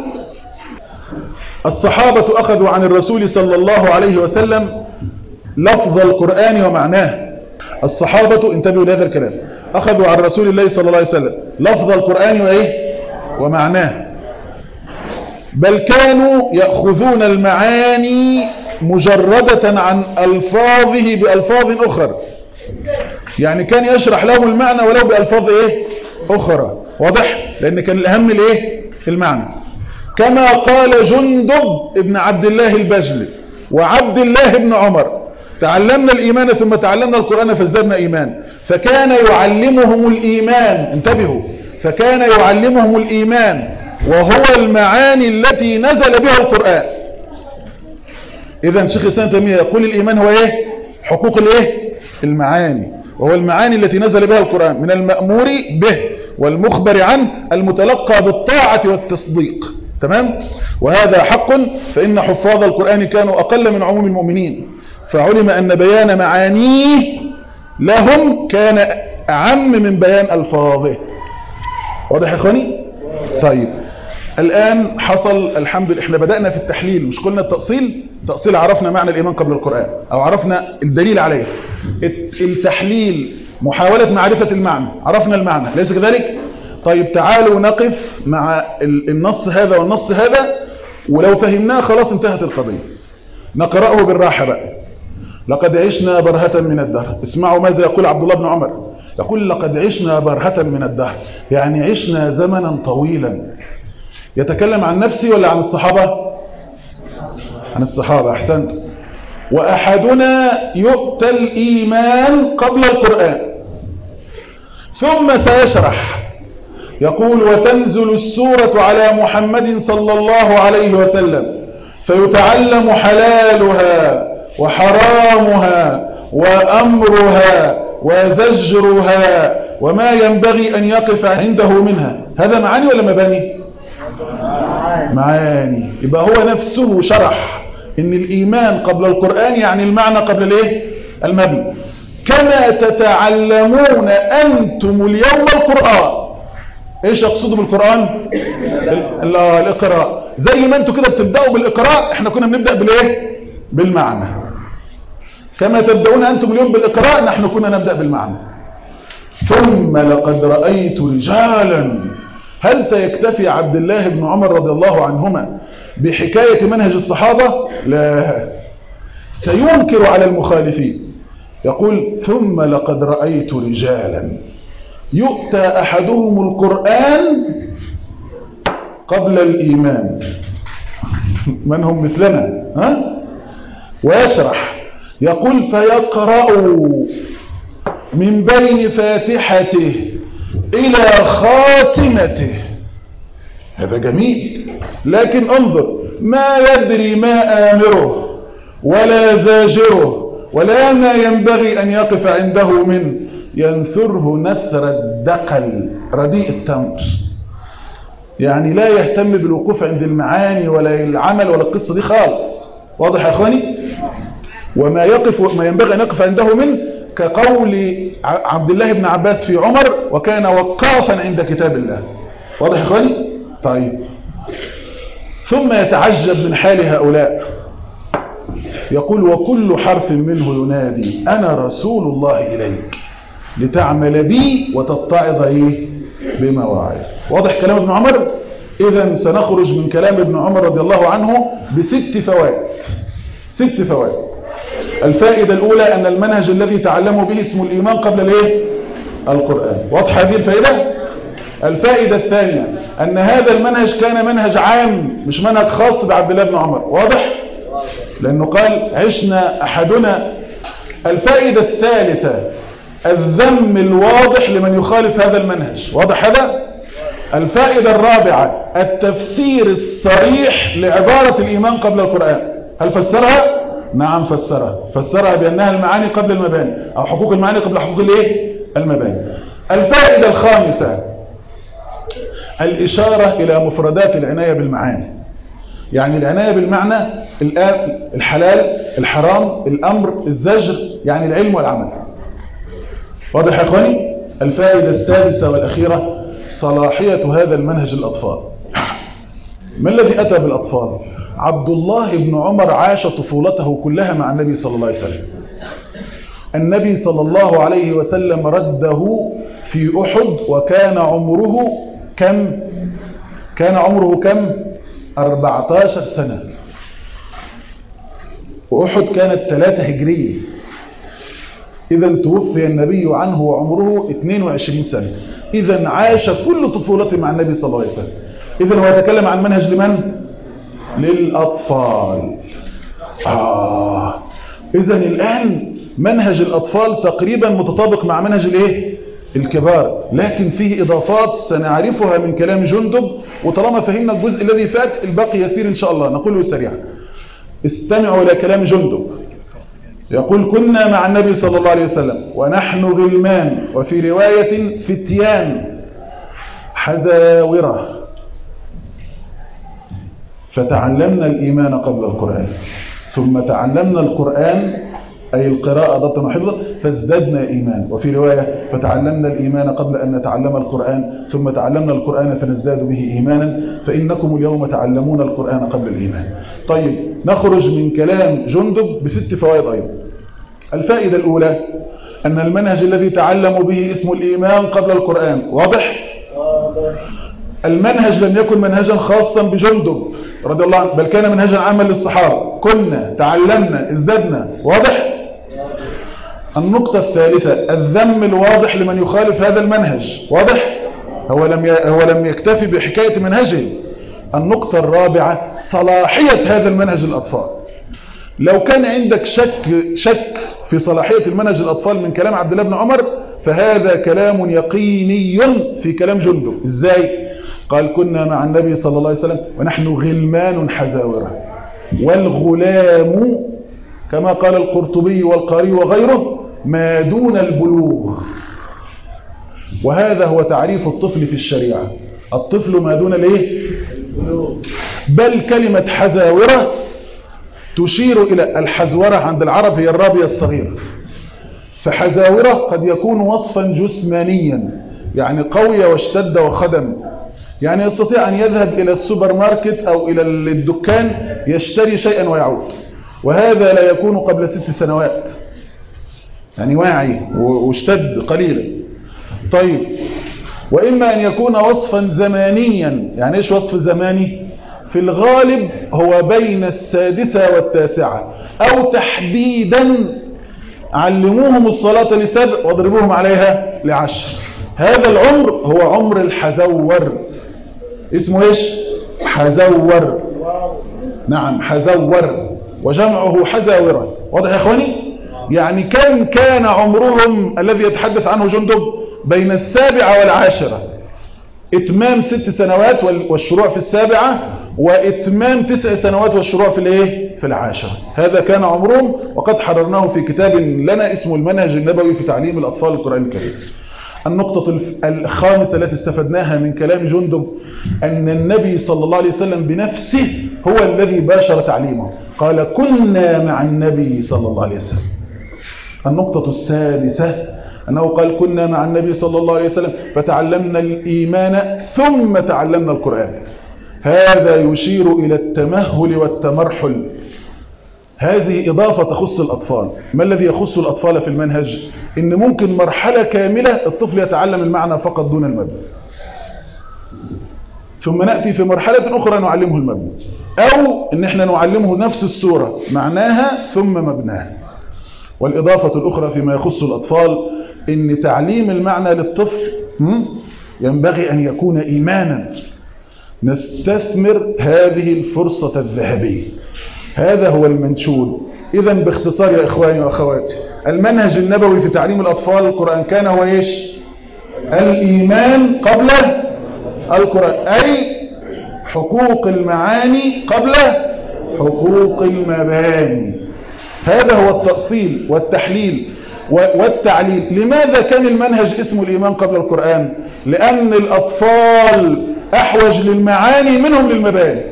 الصحابة أخذوا عن الرسول صلى الله عليه وسلم لفظ القرآن ومعناه. الصحابة انتبهوا لهذا الكلام، أخذوا عن رسول الله صلى الله عليه وسلم لفظ القرآن وإيه؟ ومعناه، بل كانوا يأخذون المعاني مجردة عن ألفاظه بألفاظ أخرى، يعني كان يشرح لهم المعنى ولو بألفاظ إيه؟ أخرى. واضح؟ لأن كان الأهم الإيه؟ المعنى. كما قال جندب ابن عبد الله البجلي وعبد الله بن عمر: تعلمنا الإيمان ثم تعلمنا القرآن فازددنا إيمان. فكان يعلمهم الإيمان، انتبهوا، فكان يعلمهم الإيمان وهو المعاني التي نزل بها القرآن. إذن شيخ الإسلام تيمية يقول الإيمان هو إيه؟ حقوق الإيه؟ المعاني، وهو المعاني التي نزل بها القرآن من المأمور به والمخبر عنه المتلقى بالطاعة والتصديق. تمام؟ وهذا حق، فإن حفاظ القرآن كانوا أقل من عموم المؤمنين، فعلم أن بيان معانيه لهم كان أعم من بيان ألفاظه. واضح يا إخواني؟ طيب الآن حصل الحمد لله، احنا بدأنا في التحليل، مش قلنا التأصيل؟ تأصيل عرفنا معنى الإيمان قبل القرآن أو عرفنا الدليل عليه. التحليل محاولة معرفة المعنى، عرفنا المعنى، ليس كذلك؟ طيب تعالوا نقف مع النص هذا والنص هذا، ولو فهمناه خلاص انتهت القضية. نقرأه بالراحة بقى. لقد عشنا برهة من الدهر. اسمعوا ماذا يقول عبد الله بن عمر، يقول لقد عشنا برهة من الدهر، يعني عشنا زمنا طويلا. يتكلم عن نفسي ولا عن الصحابة؟ عن الصحابة، أحسنت. وأحدنا يؤتى الإيمان قبل القرآن ثم سيشرح. يقول وتنزل السورة على محمد صلى الله عليه وسلم فيتعلم حلالها وحرامها وأمرها وزجرها وما ينبغي أن يقف عنده منها. هذا معاني ولا مباني؟ معاني. يبقى هو نفسه شرح إن الإيمان قبل القرآن يعني المعنى قبل الإيه؟ المبنى. كما تتعلمون أنتم اليوم القرآن. إيش أقصده بالقرآن؟ الإقراء. زي ما أنتم كده بتبدأوا بالإقراء، إحنا كنا بنبدأ بالإيه؟ بالمعنى. كما تبدأون أنتم اليوم بالإقراء، نحن كنا نبدأ بالمعنى. ثم لقد رأيت رجالا. هل سيكتفي عبد الله بن عمر رضي الله عنهما بحكاية منهج الصحابة؟ لا، سينكر على المخالفين. يقول ثم لقد رأيت رجالا يؤتى أحدهم القرآن قبل الإيمان. من هم مثلنا؟ ها؟ ويشرح. يقول فيقرأ من بين فاتحته إلى خاتمته. هذا جميل، لكن انظر، ما يدري ما آمره ولا زاجره ولا ما ينبغي أن يقف عنده من ينثره نثر الدقل رديء التمر. يعني لا يهتم بالوقوف عند المعاني ولا العمل ولا القصة دي خالص. واضح يا أخواني؟ وما يقف ما ينبغي أن يقف عنده من كقول عبد الله بن عباس في عمر وكان وقافا عند كتاب الله. واضح يا أخواني؟ طيب، ثم يتعجب من حال هؤلاء. يقول وكل حرف منه ينادي أنا رسول الله إليك لتعمل بي وتتعظ إيه بمواعظ. واضح كلام ابن عمر؟ إذن سنخرج من كلام ابن عمر رضي الله عنه بست فوائد. ست فوائد. الفائدة الأولى أن المنهج الذي تعلموا به اسم الإيمان قبل الإيه؟ القرآن. واضح هذه الفائدة؟ الفائدة الثانية أن هذا المنهج كان منهج عام مش منهج خاص بعبد الله بن عمر. واضح؟ لأنه قال عشنا أحدنا. الفائدة الثالثة الذم الواضح لمن يخالف هذا المنهج. واضح هذا؟ الفائدة الرابعة التفسير الصريح لعبارة الإيمان قبل القرآن. هل فسرها؟ نعم فسرها. فسرها بأنها المعاني قبل المباني، أو حقوق المعاني قبل حقوق الايه؟ المباني. الفائدة الخامسة الإشارة إلى مفردات العناية بالمعاني. يعني العناية بالمعنى الحلال الحرام الأمر الزجر، يعني العلم والعمل. واضح يا أخواني؟ الفائدة السادسة والأخيرة صلاحية هذا المنهج الأطفال. ما الذي أتى بالأطفال؟ عبد الله بن عمر عاش طفولته كلها مع النبي صلى الله عليه وسلم. النبي صلى الله عليه وسلم رده في أحد وكان عمره كم؟ كان عمره كم؟ أربعة عشر سنة. وأحد كانت ثلاثة هجرية. إذا توفي النبي عنه وعمره اثنين وعشرين سنة. إذا عاش كل طفولته مع النبي صلى الله عليه وسلم. إذا هو يتكلم عن منهج لمن؟ للأطفال. آه. إذا الآن منهج الأطفال تقريبا متطابق مع منهج الإيه؟ الكبار، لكن فيه إضافات سنعرفها من كلام جندب. وطالما فهمنا الجزء الذي فات الباقي يسير إن شاء الله. نقوله سريعا. استمعوا إلى كلام جندب. يقول كنا مع النبي صلى الله عليه وسلم ونحن غلمان، وفي رواية فتيان حزاورة، فتعلمنا الإيمان قبل القرآن، ثم تعلمنا القرآن أي القراءة ضبطا وحفظا فازددنا إيمان. وفي رواية فتعلمنا الإيمان قبل أن نتعلم القرآن، ثم تعلمنا القرآن فنزداد به إيمانا، فإنكم اليوم تعلمون القرآن قبل الإيمان. طيب، نخرج من كلام جندب بست فوائد أيضا. الفائدة الأولى أن المنهج الذي تعلموا به اسم الإيمان قبل القرآن. واضح؟ المنهج لم يكن منهجا خاصا بجندب رضي الله عنه، بل كان منهجا عاما للصحابة. كنا تعلمنا ازددنا. واضح؟ النقطة الثالثة الذم الواضح لمن يخالف هذا المنهج. واضح؟ هو لم هو لم يكتفي بحكاية منهجه. النقطة الرابعة صلاحية هذا المنهج للأطفال. لو كان عندك شك شك في صلاحية المنهج للأطفال من كلام عبد الله بن عمر، فهذا كلام يقيني في كلام جندب. ازاي؟ قال كنا مع النبي صلى الله عليه وسلم ونحن غلمان حزاورة. والغلام كما قال القرطبي والقاري وغيره ما دون البلوغ. وهذا هو تعريف الطفل في الشريعة. الطفل ما دون الايه؟ بل كلمة حزاورة تشير إلى الحزورة عند العرب هي الرابية الصغيرة، فحزاورة قد يكون وصفا جسمانيا يعني قوي واشتد وخدم، يعني يستطيع أن يذهب إلى السوبر ماركت أو إلى الدكان يشتري شيئا ويعود، وهذا لا يكون قبل ست سنوات، يعني واعي واشتد قليلا. طيب، وإما أن يكون وصفا زمانيا. يعني إيش وصف زماني؟ في الغالب هو بين السادسة والتاسعة، أو تحديدا علموهم الصلاة لسبع واضربوهم عليها لعشر. هذا العمر هو عمر الحزور، اسمه إيش؟ حزور. نعم حزور، وجمعه حزاورة. واضح يا إخواني؟ يعني كم كان عمرهم الذي يتحدث عنه جندب؟ بين السابعة والعاشرة، اتمام ست سنوات والشروع في السابعة، واتمام تسع سنوات والشروع في الايه؟ في العاشرة. هذا كان عمرهم، وقد حررناه في كتاب لنا اسمه المنهج النبوي في تعليم الأطفال القرآن الكريم. النقطة الخامسة التي استفدناها من كلام جندب أن النبي صلى الله عليه وسلم بنفسه هو الذي باشر تعليمه، قال كنا مع النبي صلى الله عليه وسلم. النقطة السادسة أنه قال كنا مع النبي صلى الله عليه وسلم فتعلمنا الإيمان ثم تعلمنا القرآن. هذا يشير إلى التمهل والتمرحل. هذه إضافة تخص الأطفال. ما الذي يخص الأطفال في المنهج؟ إن ممكن مرحلة كاملة الطفل يتعلم المعنى فقط دون المبنى، ثم نأتي في مرحلة أخرى نعلمه المبنى، أو إن احنا نعلمه نفس السورة معناها ثم مبناها. والإضافة الأخرى فيما يخص الأطفال إن تعليم المعنى للطفل ينبغي أن يكون إيمانا. نستثمر هذه الفرصة الذهبية. هذا هو المنشود. إذن باختصار يا إخواني وأخواتي، المنهج النبوي في تعليم الأطفال القرآن كان هو إيش؟ الإيمان قبل القرآن، أي حقوق المعاني قبل حقوق المباني. هذا هو التأصيل والتحليل والتعليل. لماذا كان المنهج اسمه الإيمان قبل القرآن؟ لأن الأطفال أحوج للمعاني منهم للمباني،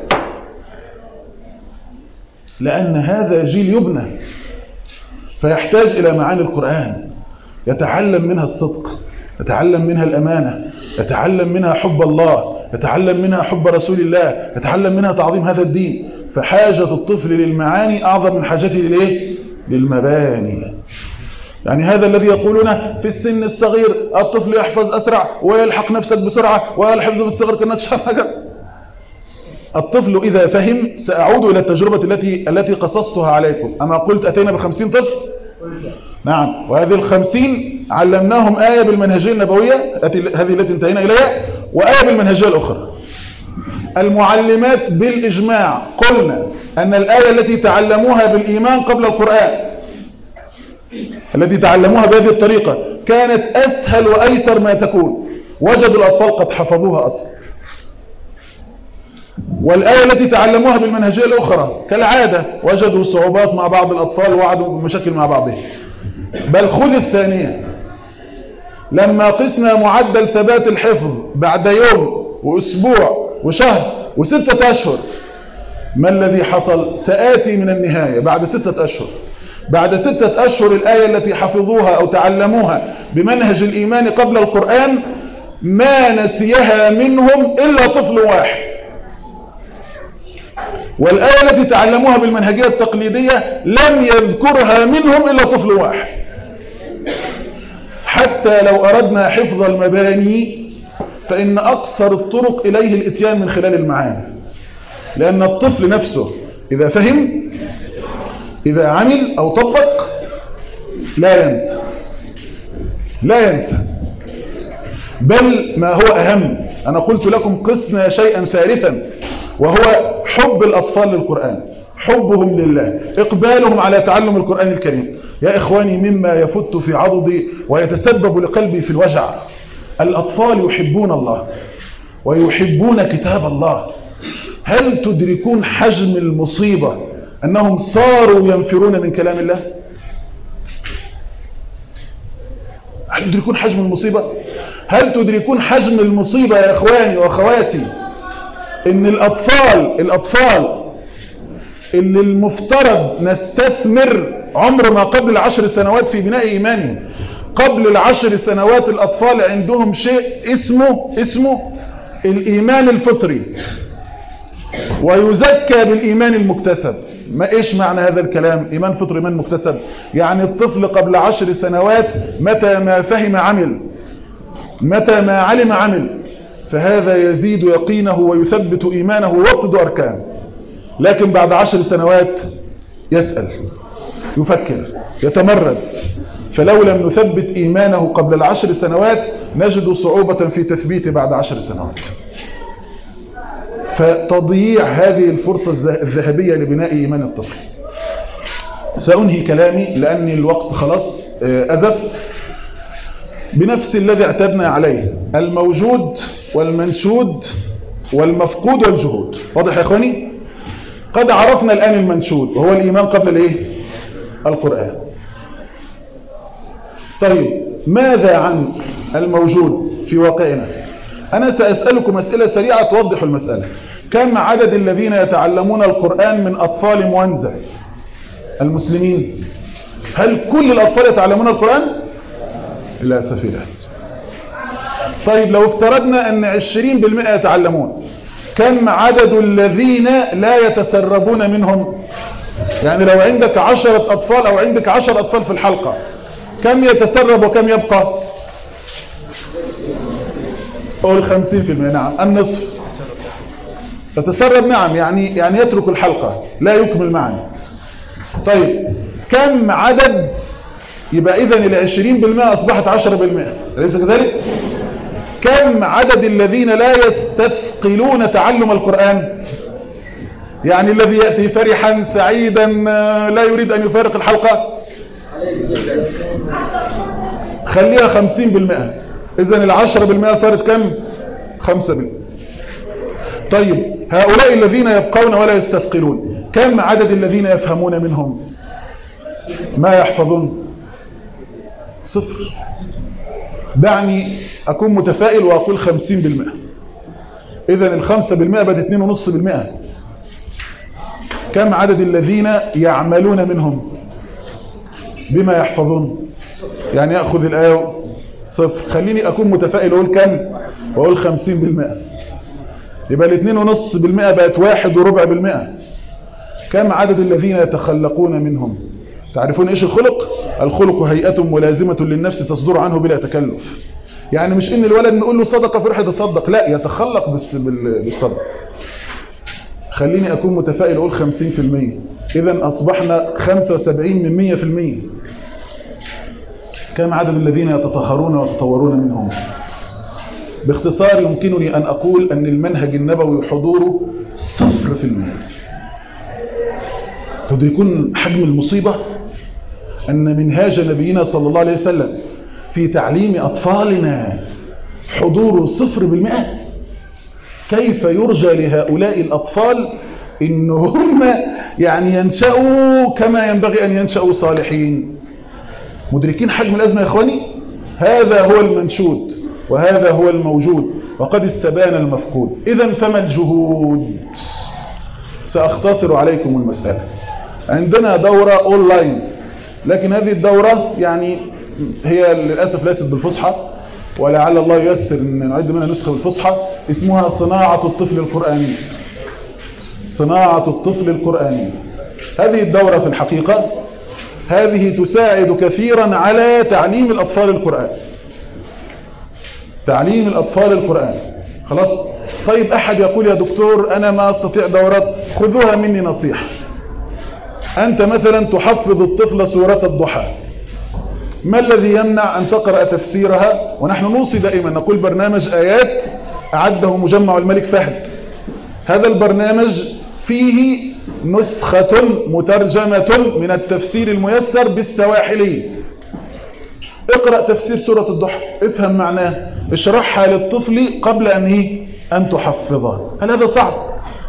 لأن هذا جيل يبنى فيحتاج إلى معاني القرآن، يتعلم منها الصدق، يتعلم منها الأمانة، يتعلم منها حب الله، يتعلم منها حب رسول الله، يتعلم منها تعظيم هذا الدين. فحاجة الطفل للمعاني أعظم من حاجته للإيه؟ للمباني. يعني هذا الذي يقولون في السن الصغير الطفل يحفظ أسرع ويلحق نفسك بسرعة والحفظ بالصغر كأنك شرحك. الطفل إذا فهم، سأعود إلى التجربة التي التي قصصتها عليكم. أما قلت أتينا بخمسين طفل؟ نعم، وهذه الخمسين علمناهم آية بالمنهجية النبوية هذه التي انتهينا إليها، وآية بالمنهجية الأخرى. المعلمات بالإجماع قلنا أن الآية التي تعلموها بالإيمان قبل القرآن، التي تعلموها بهذه الطريقة، كانت أسهل وأيسر ما تكون. وجدوا الأطفال قد حفظوها أصلا. والآية التي تعلموها بالمنهجية الأخرى كالعادة وجدوا صعوبات مع بعض الأطفال ووعدوا بمشاكل مع بعضهم. بل خذ الثانية، لما قسنا معدل ثبات الحفظ بعد يوم وأسبوع وشهر وستة أشهر، ما الذي حصل؟ سآتي من النهاية. بعد ستة أشهر بعد ستة أشهر الآية التي حفظوها أو تعلموها بمنهج الإيمان قبل القرآن ما نسيها منهم إلا طفل واحد. والآية التي تعلموها بالمنهجية التقليدية لم يذكرها منهم إلا طفل واحد. حتى لو أردنا حفظ المباني فإن أقصر الطرق إليه الإتيان من خلال المعاني، لأن الطفل نفسه إذا فهم، إذا عمل أو طبق، لا ينسى لا ينسى بل ما هو أهم، أنا قلت لكم قسنا شيئا ثالثا، وهو حب الأطفال للقرآن، حبهم لله، إقبالهم على تعلم القرآن الكريم. يا إخواني، مما يفت في عضدي ويتسبب لقلبي في الوجع، الأطفال يحبون الله ويحبون كتاب الله هل تدركون حجم المصيبة أنهم صاروا ينفرون من كلام الله؟ هل تدركون حجم المصيبة؟ هل تدركون حجم المصيبة يا إخواني وأخواتي إن الأطفال الأطفال اللي المفترض نستثمر عمر ما قبل العشر سنوات في بناء إيمانهم، قبل العشر سنوات الأطفال عندهم شيء اسمه اسمه الإيمان الفطري، ويزكى بالإيمان المكتسب. ما إيش معنى هذا الكلام؟ إيمان فطري إيمان مكتسب، يعني الطفل قبل عشر سنوات متى ما فهم عمل، متى ما علم عمل، فهذا يزيد يقينه ويثبت إيمانه ويوطد أركانه. لكن بعد عشر سنوات يسأل، يفكر، يتمرد. فلو لم نثبت إيمانه قبل العشر سنوات نجد صعوبة في تثبيته بعد عشر سنوات. فتضييع هذه الفرصة الذهبية لبناء إيمان الطفل. سأنهي كلامي لأن الوقت خلاص أزف بنفس الذي اعتدنا عليه، الموجود والمنشود والمفقود والجهود. واضح يا إخواني؟ قد عرفنا الآن المنشود وهو الإيمان قبل الإيه؟ القرآن. طيب ماذا عن الموجود في واقعنا؟ أنا سأسألكم أسئلة سريعة توضح المسألة. كم عدد الذين يتعلمون القرآن من أطفال موانزة المسلمين؟ هل كل الأطفال يتعلمون القرآن؟ لا سفيلة. طيب لو افترضنا أن عشرين بالمئة يتعلمون، كم عدد الذين لا يتسربون منهم؟ يعني لو عندك عشرة أطفال أو عندك عشر أطفال في الحلقة، كم يتسرب وكم يبقى؟ قول خمسين في المئة. نعم، النصف يتسرب. نعم، يعني يعني يترك الحلقة لا يكمل معا. طيب كم عدد؟ يبقى إذن العشرين بالمئة أصبحت عشرة بالمئة، أليس كذلك؟ كم عدد الذين لا يستثقلون تعلم القرآن؟ يعني الذي يأتي فرحا سعيدا لا يريد أن يفارق الحلقة، خليها خمسين بالمئة. إذن العشرة بالمئة صارت كم؟ خمسة بالمئة. طيب هؤلاء الذين يبقون ولا يستثقلون، كم عدد الذين يفهمون منهم ما يحفظون؟ صفر. دعني أكون متفائل وأقول خمسين بالمئة. إذن الخمسة بالمئة بدأت اثنين ونص بالمئة. كم عدد الذين يعملون منهم بما يحفظون؟ يعني يأخذ الآية صفر. خليني أكون متفائل وأقول كم؟ وأقول خمسين بالمئة. يبقى الاثنين ونص بالمئة بقت واحد وربع بالمئة. كم عدد الذين يتخلقون منهم؟ تعرفون إيش الخلق؟ الخلق هيئة ملازمة للنفس تصدر عنه بلا تكلف. يعني مش إن الولد نقول له صدقة فرح يتصدق، لا، يتخلق بالصدق. خليني أكون متفائل أقول خمسين في المئة. إذن أصبحنا خمسة وسبعين من مئة في المئة. كم عدد الذين يتطهرون ويتطورون منهم؟ باختصار يمكنني أن أقول أن المنهج النبوي حضوره صفر في المئة. تدركون حجم المصيبة؟ أن منهاج نبينا صلى الله عليه وسلم في تعليم أطفالنا حضوره صفر بالمئة. كيف يرجى لهؤلاء الأطفال إن هم يعني ينشأوا كما ينبغي أن ينشأوا صالحين؟ مدركين حجم الأزمة يا إخواني؟ هذا هو المنشود وهذا هو الموجود، وقد استبان المفقود. إذن فما الجهود؟ سأختصر عليكم المسألة. عندنا دورة أونلاين، لكن هذه الدورة يعني هي للأسف ليست بالفصحى، ولعل الله ييسر أن نعد منها نسخة بالفصحى. اسمها صناعة الطفل القرآني. صناعة الطفل القرآني. هذه الدورة في الحقيقة هذه تساعد كثيرا على تعليم الأطفال القرآن. تعليم الأطفال القرآن. خلاص؟ طيب أحد يقول يا دكتور أنا ما أستطيع دورات. خذوها مني نصيحة. أنت مثلا تحفظ الطفل سورة الضحى، ما الذي يمنع أن تقرأ تفسيرها؟ ونحن نوصي دائما نقول برنامج آيات أعده مجمع الملك فهد. هذا البرنامج فيه نسخة مترجمة من التفسير الميسر بالسواحلي. اقرأ تفسير سورة الضحى، افهم معناه، اشرحها للطفل قبل أن أن تحفظها. هل هذا صعب؟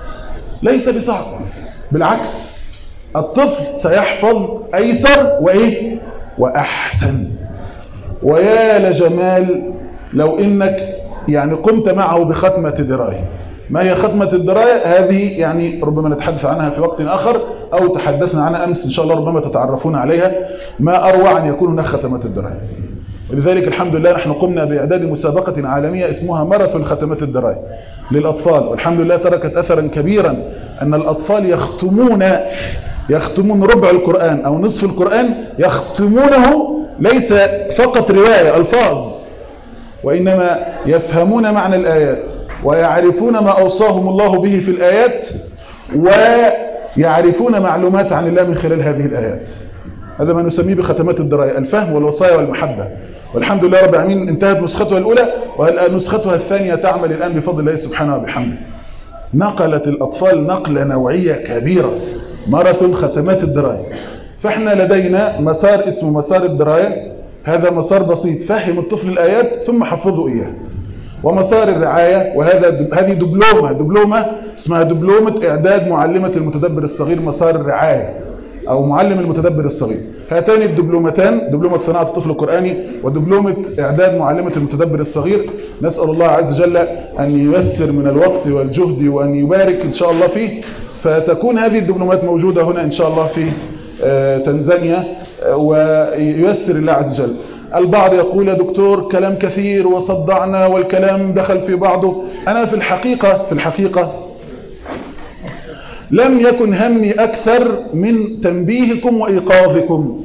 ليس بصعب، بالعكس الطفل سيحفظ أيسر وإيه وأحسن. ويا لجمال لو إنك يعني قمت معه بختمة دراية. ما هي ختمة الدراية؟ هذه يعني ربما نتحدث عنها في وقت آخر، أو تحدثنا عنها أمس إن شاء الله، ربما تتعرفون عليها. ما أروع أن يكون هناك ختمات الدراية. ولذلك الحمد لله نحن قمنا بإعداد مسابقة عالمية اسمها ماراثون ختمات الدراية للأطفال، والحمد لله تركت أثرا كبيرا أن الأطفال يختمون يختمون ربع القرآن أو نصف القرآن، يختمونه ليس فقط رواية ألفاظ، وإنما يفهمون معنى الآيات ويعرفون ما أوصاهم الله به في الآيات ويعرفون معلومات عن الله من خلال هذه الآيات. هذا ما نسميه بختمات الدراية، الفهم والوصايا والمحبة. والحمد لله رب العالمين انتهت نسختها الأولى، ونسختها الثانية تعمل الآن بفضل الله سبحانه وبحمده. نقلت الأطفال نقلة نوعية كبيرة، ماراثون ختمات الدراية. فإحنا لدينا مسار اسمه مسار الدراية، هذا مسار بسيط، فهم الطفل الآيات ثم حفظه إياه. ومسار الرعاية، وهذا هذه دبلومة دبلومة اسمها دبلومة إعداد معلمة المتدبر الصغير، مسار الرعاية أو معلم المتدبر الصغير. هاتان الدبلومتان، دبلومة صناعة الطفل القرآني ودبلومة إعداد معلمة المتدبر الصغير، نسأل الله عز وجل أن ييسر من الوقت والجهد وأن يبارك إن شاء الله فيه، فتكون هذه الدبلومات موجودة هنا إن شاء الله في تنزانيا، وييسر الله عز وجل. البعض يقول يا دكتور كلام كثير وصدعنا والكلام دخل في بعضه. أنا في الحقيقة في الحقيقة لم يكن همي أكثر من تنبيهكم وإيقاظكم،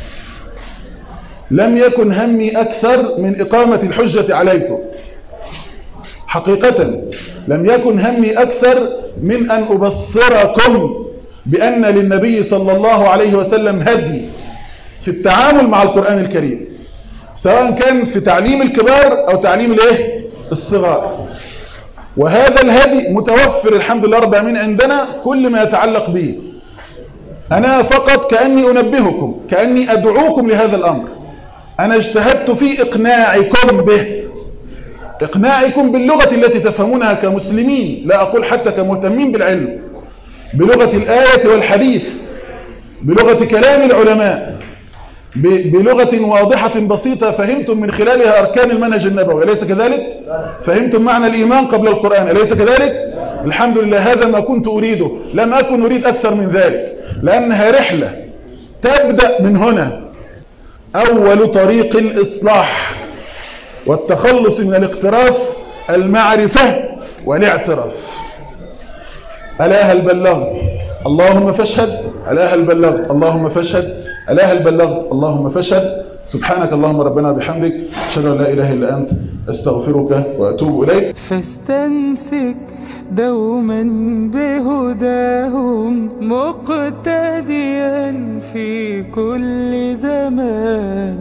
لم يكن همي أكثر من إقامة الحجة عليكم. حقيقة لم يكن همي أكثر من أن أبصركم بأن للنبي صلى الله عليه وسلم هدي في التعامل مع القرآن الكريم، سواء كان في تعليم الكبار أو تعليم الايه الصغار. وهذا الهدي متوفر الحمد لله رب العالمين عندنا كل ما يتعلق به. أنا فقط كأني أنبهكم، كأني أدعوكم لهذا الأمر. أنا اجتهدت في إقناعكم به، إقناعكم باللغة التي تفهمونها كمسلمين، لا أقول حتى كمهتمين بالعلم، بلغة الآية والحديث، بلغة كلام العلماء، بلغة واضحة بسيطة فهمتم من خلالها أركان المنهج النبوي، أليس كذلك؟ فهمتم معنى الإيمان قبل القرآن، أليس كذلك؟ الحمد لله، هذا ما كنت أريده، لم أكن أريد أكثر من ذلك، لأنها رحلة تبدأ من هنا. أول طريق الإصلاح والتخلص من الاقتراف المعرفة والاعتراف. ألا هل بلغت؟ اللهم فاشهد. ألا هل بلغت؟ اللهم فاشهد. ألا هل بلغت؟ اللهم فاشهد. سبحانك اللهم ربنا بحمدك، أشهد أن لا إله إلا أنت، أستغفرك وأتوب إليك. فاستمسك دوما بهداهم مقتديا في كل زمان،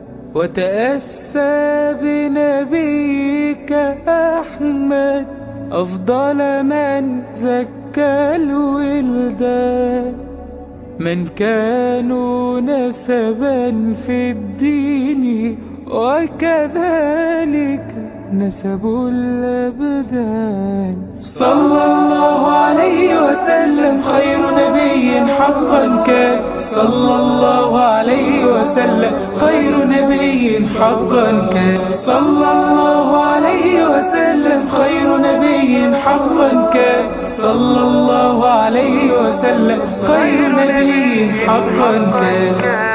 وتأسى بنبيك أحمد أفضل من زكى الولدان، من كانوا نسبا في الدين وكذلك نسب الأبدان. صلى الله عليه وسلم خير نبي حقا كان، صلى الله عليه وسلم خير نبي حقا كان، صلى الله عليه وسلم خير نبي حقا كان، صلى الله عليه وسلم خير نبي حقا كان.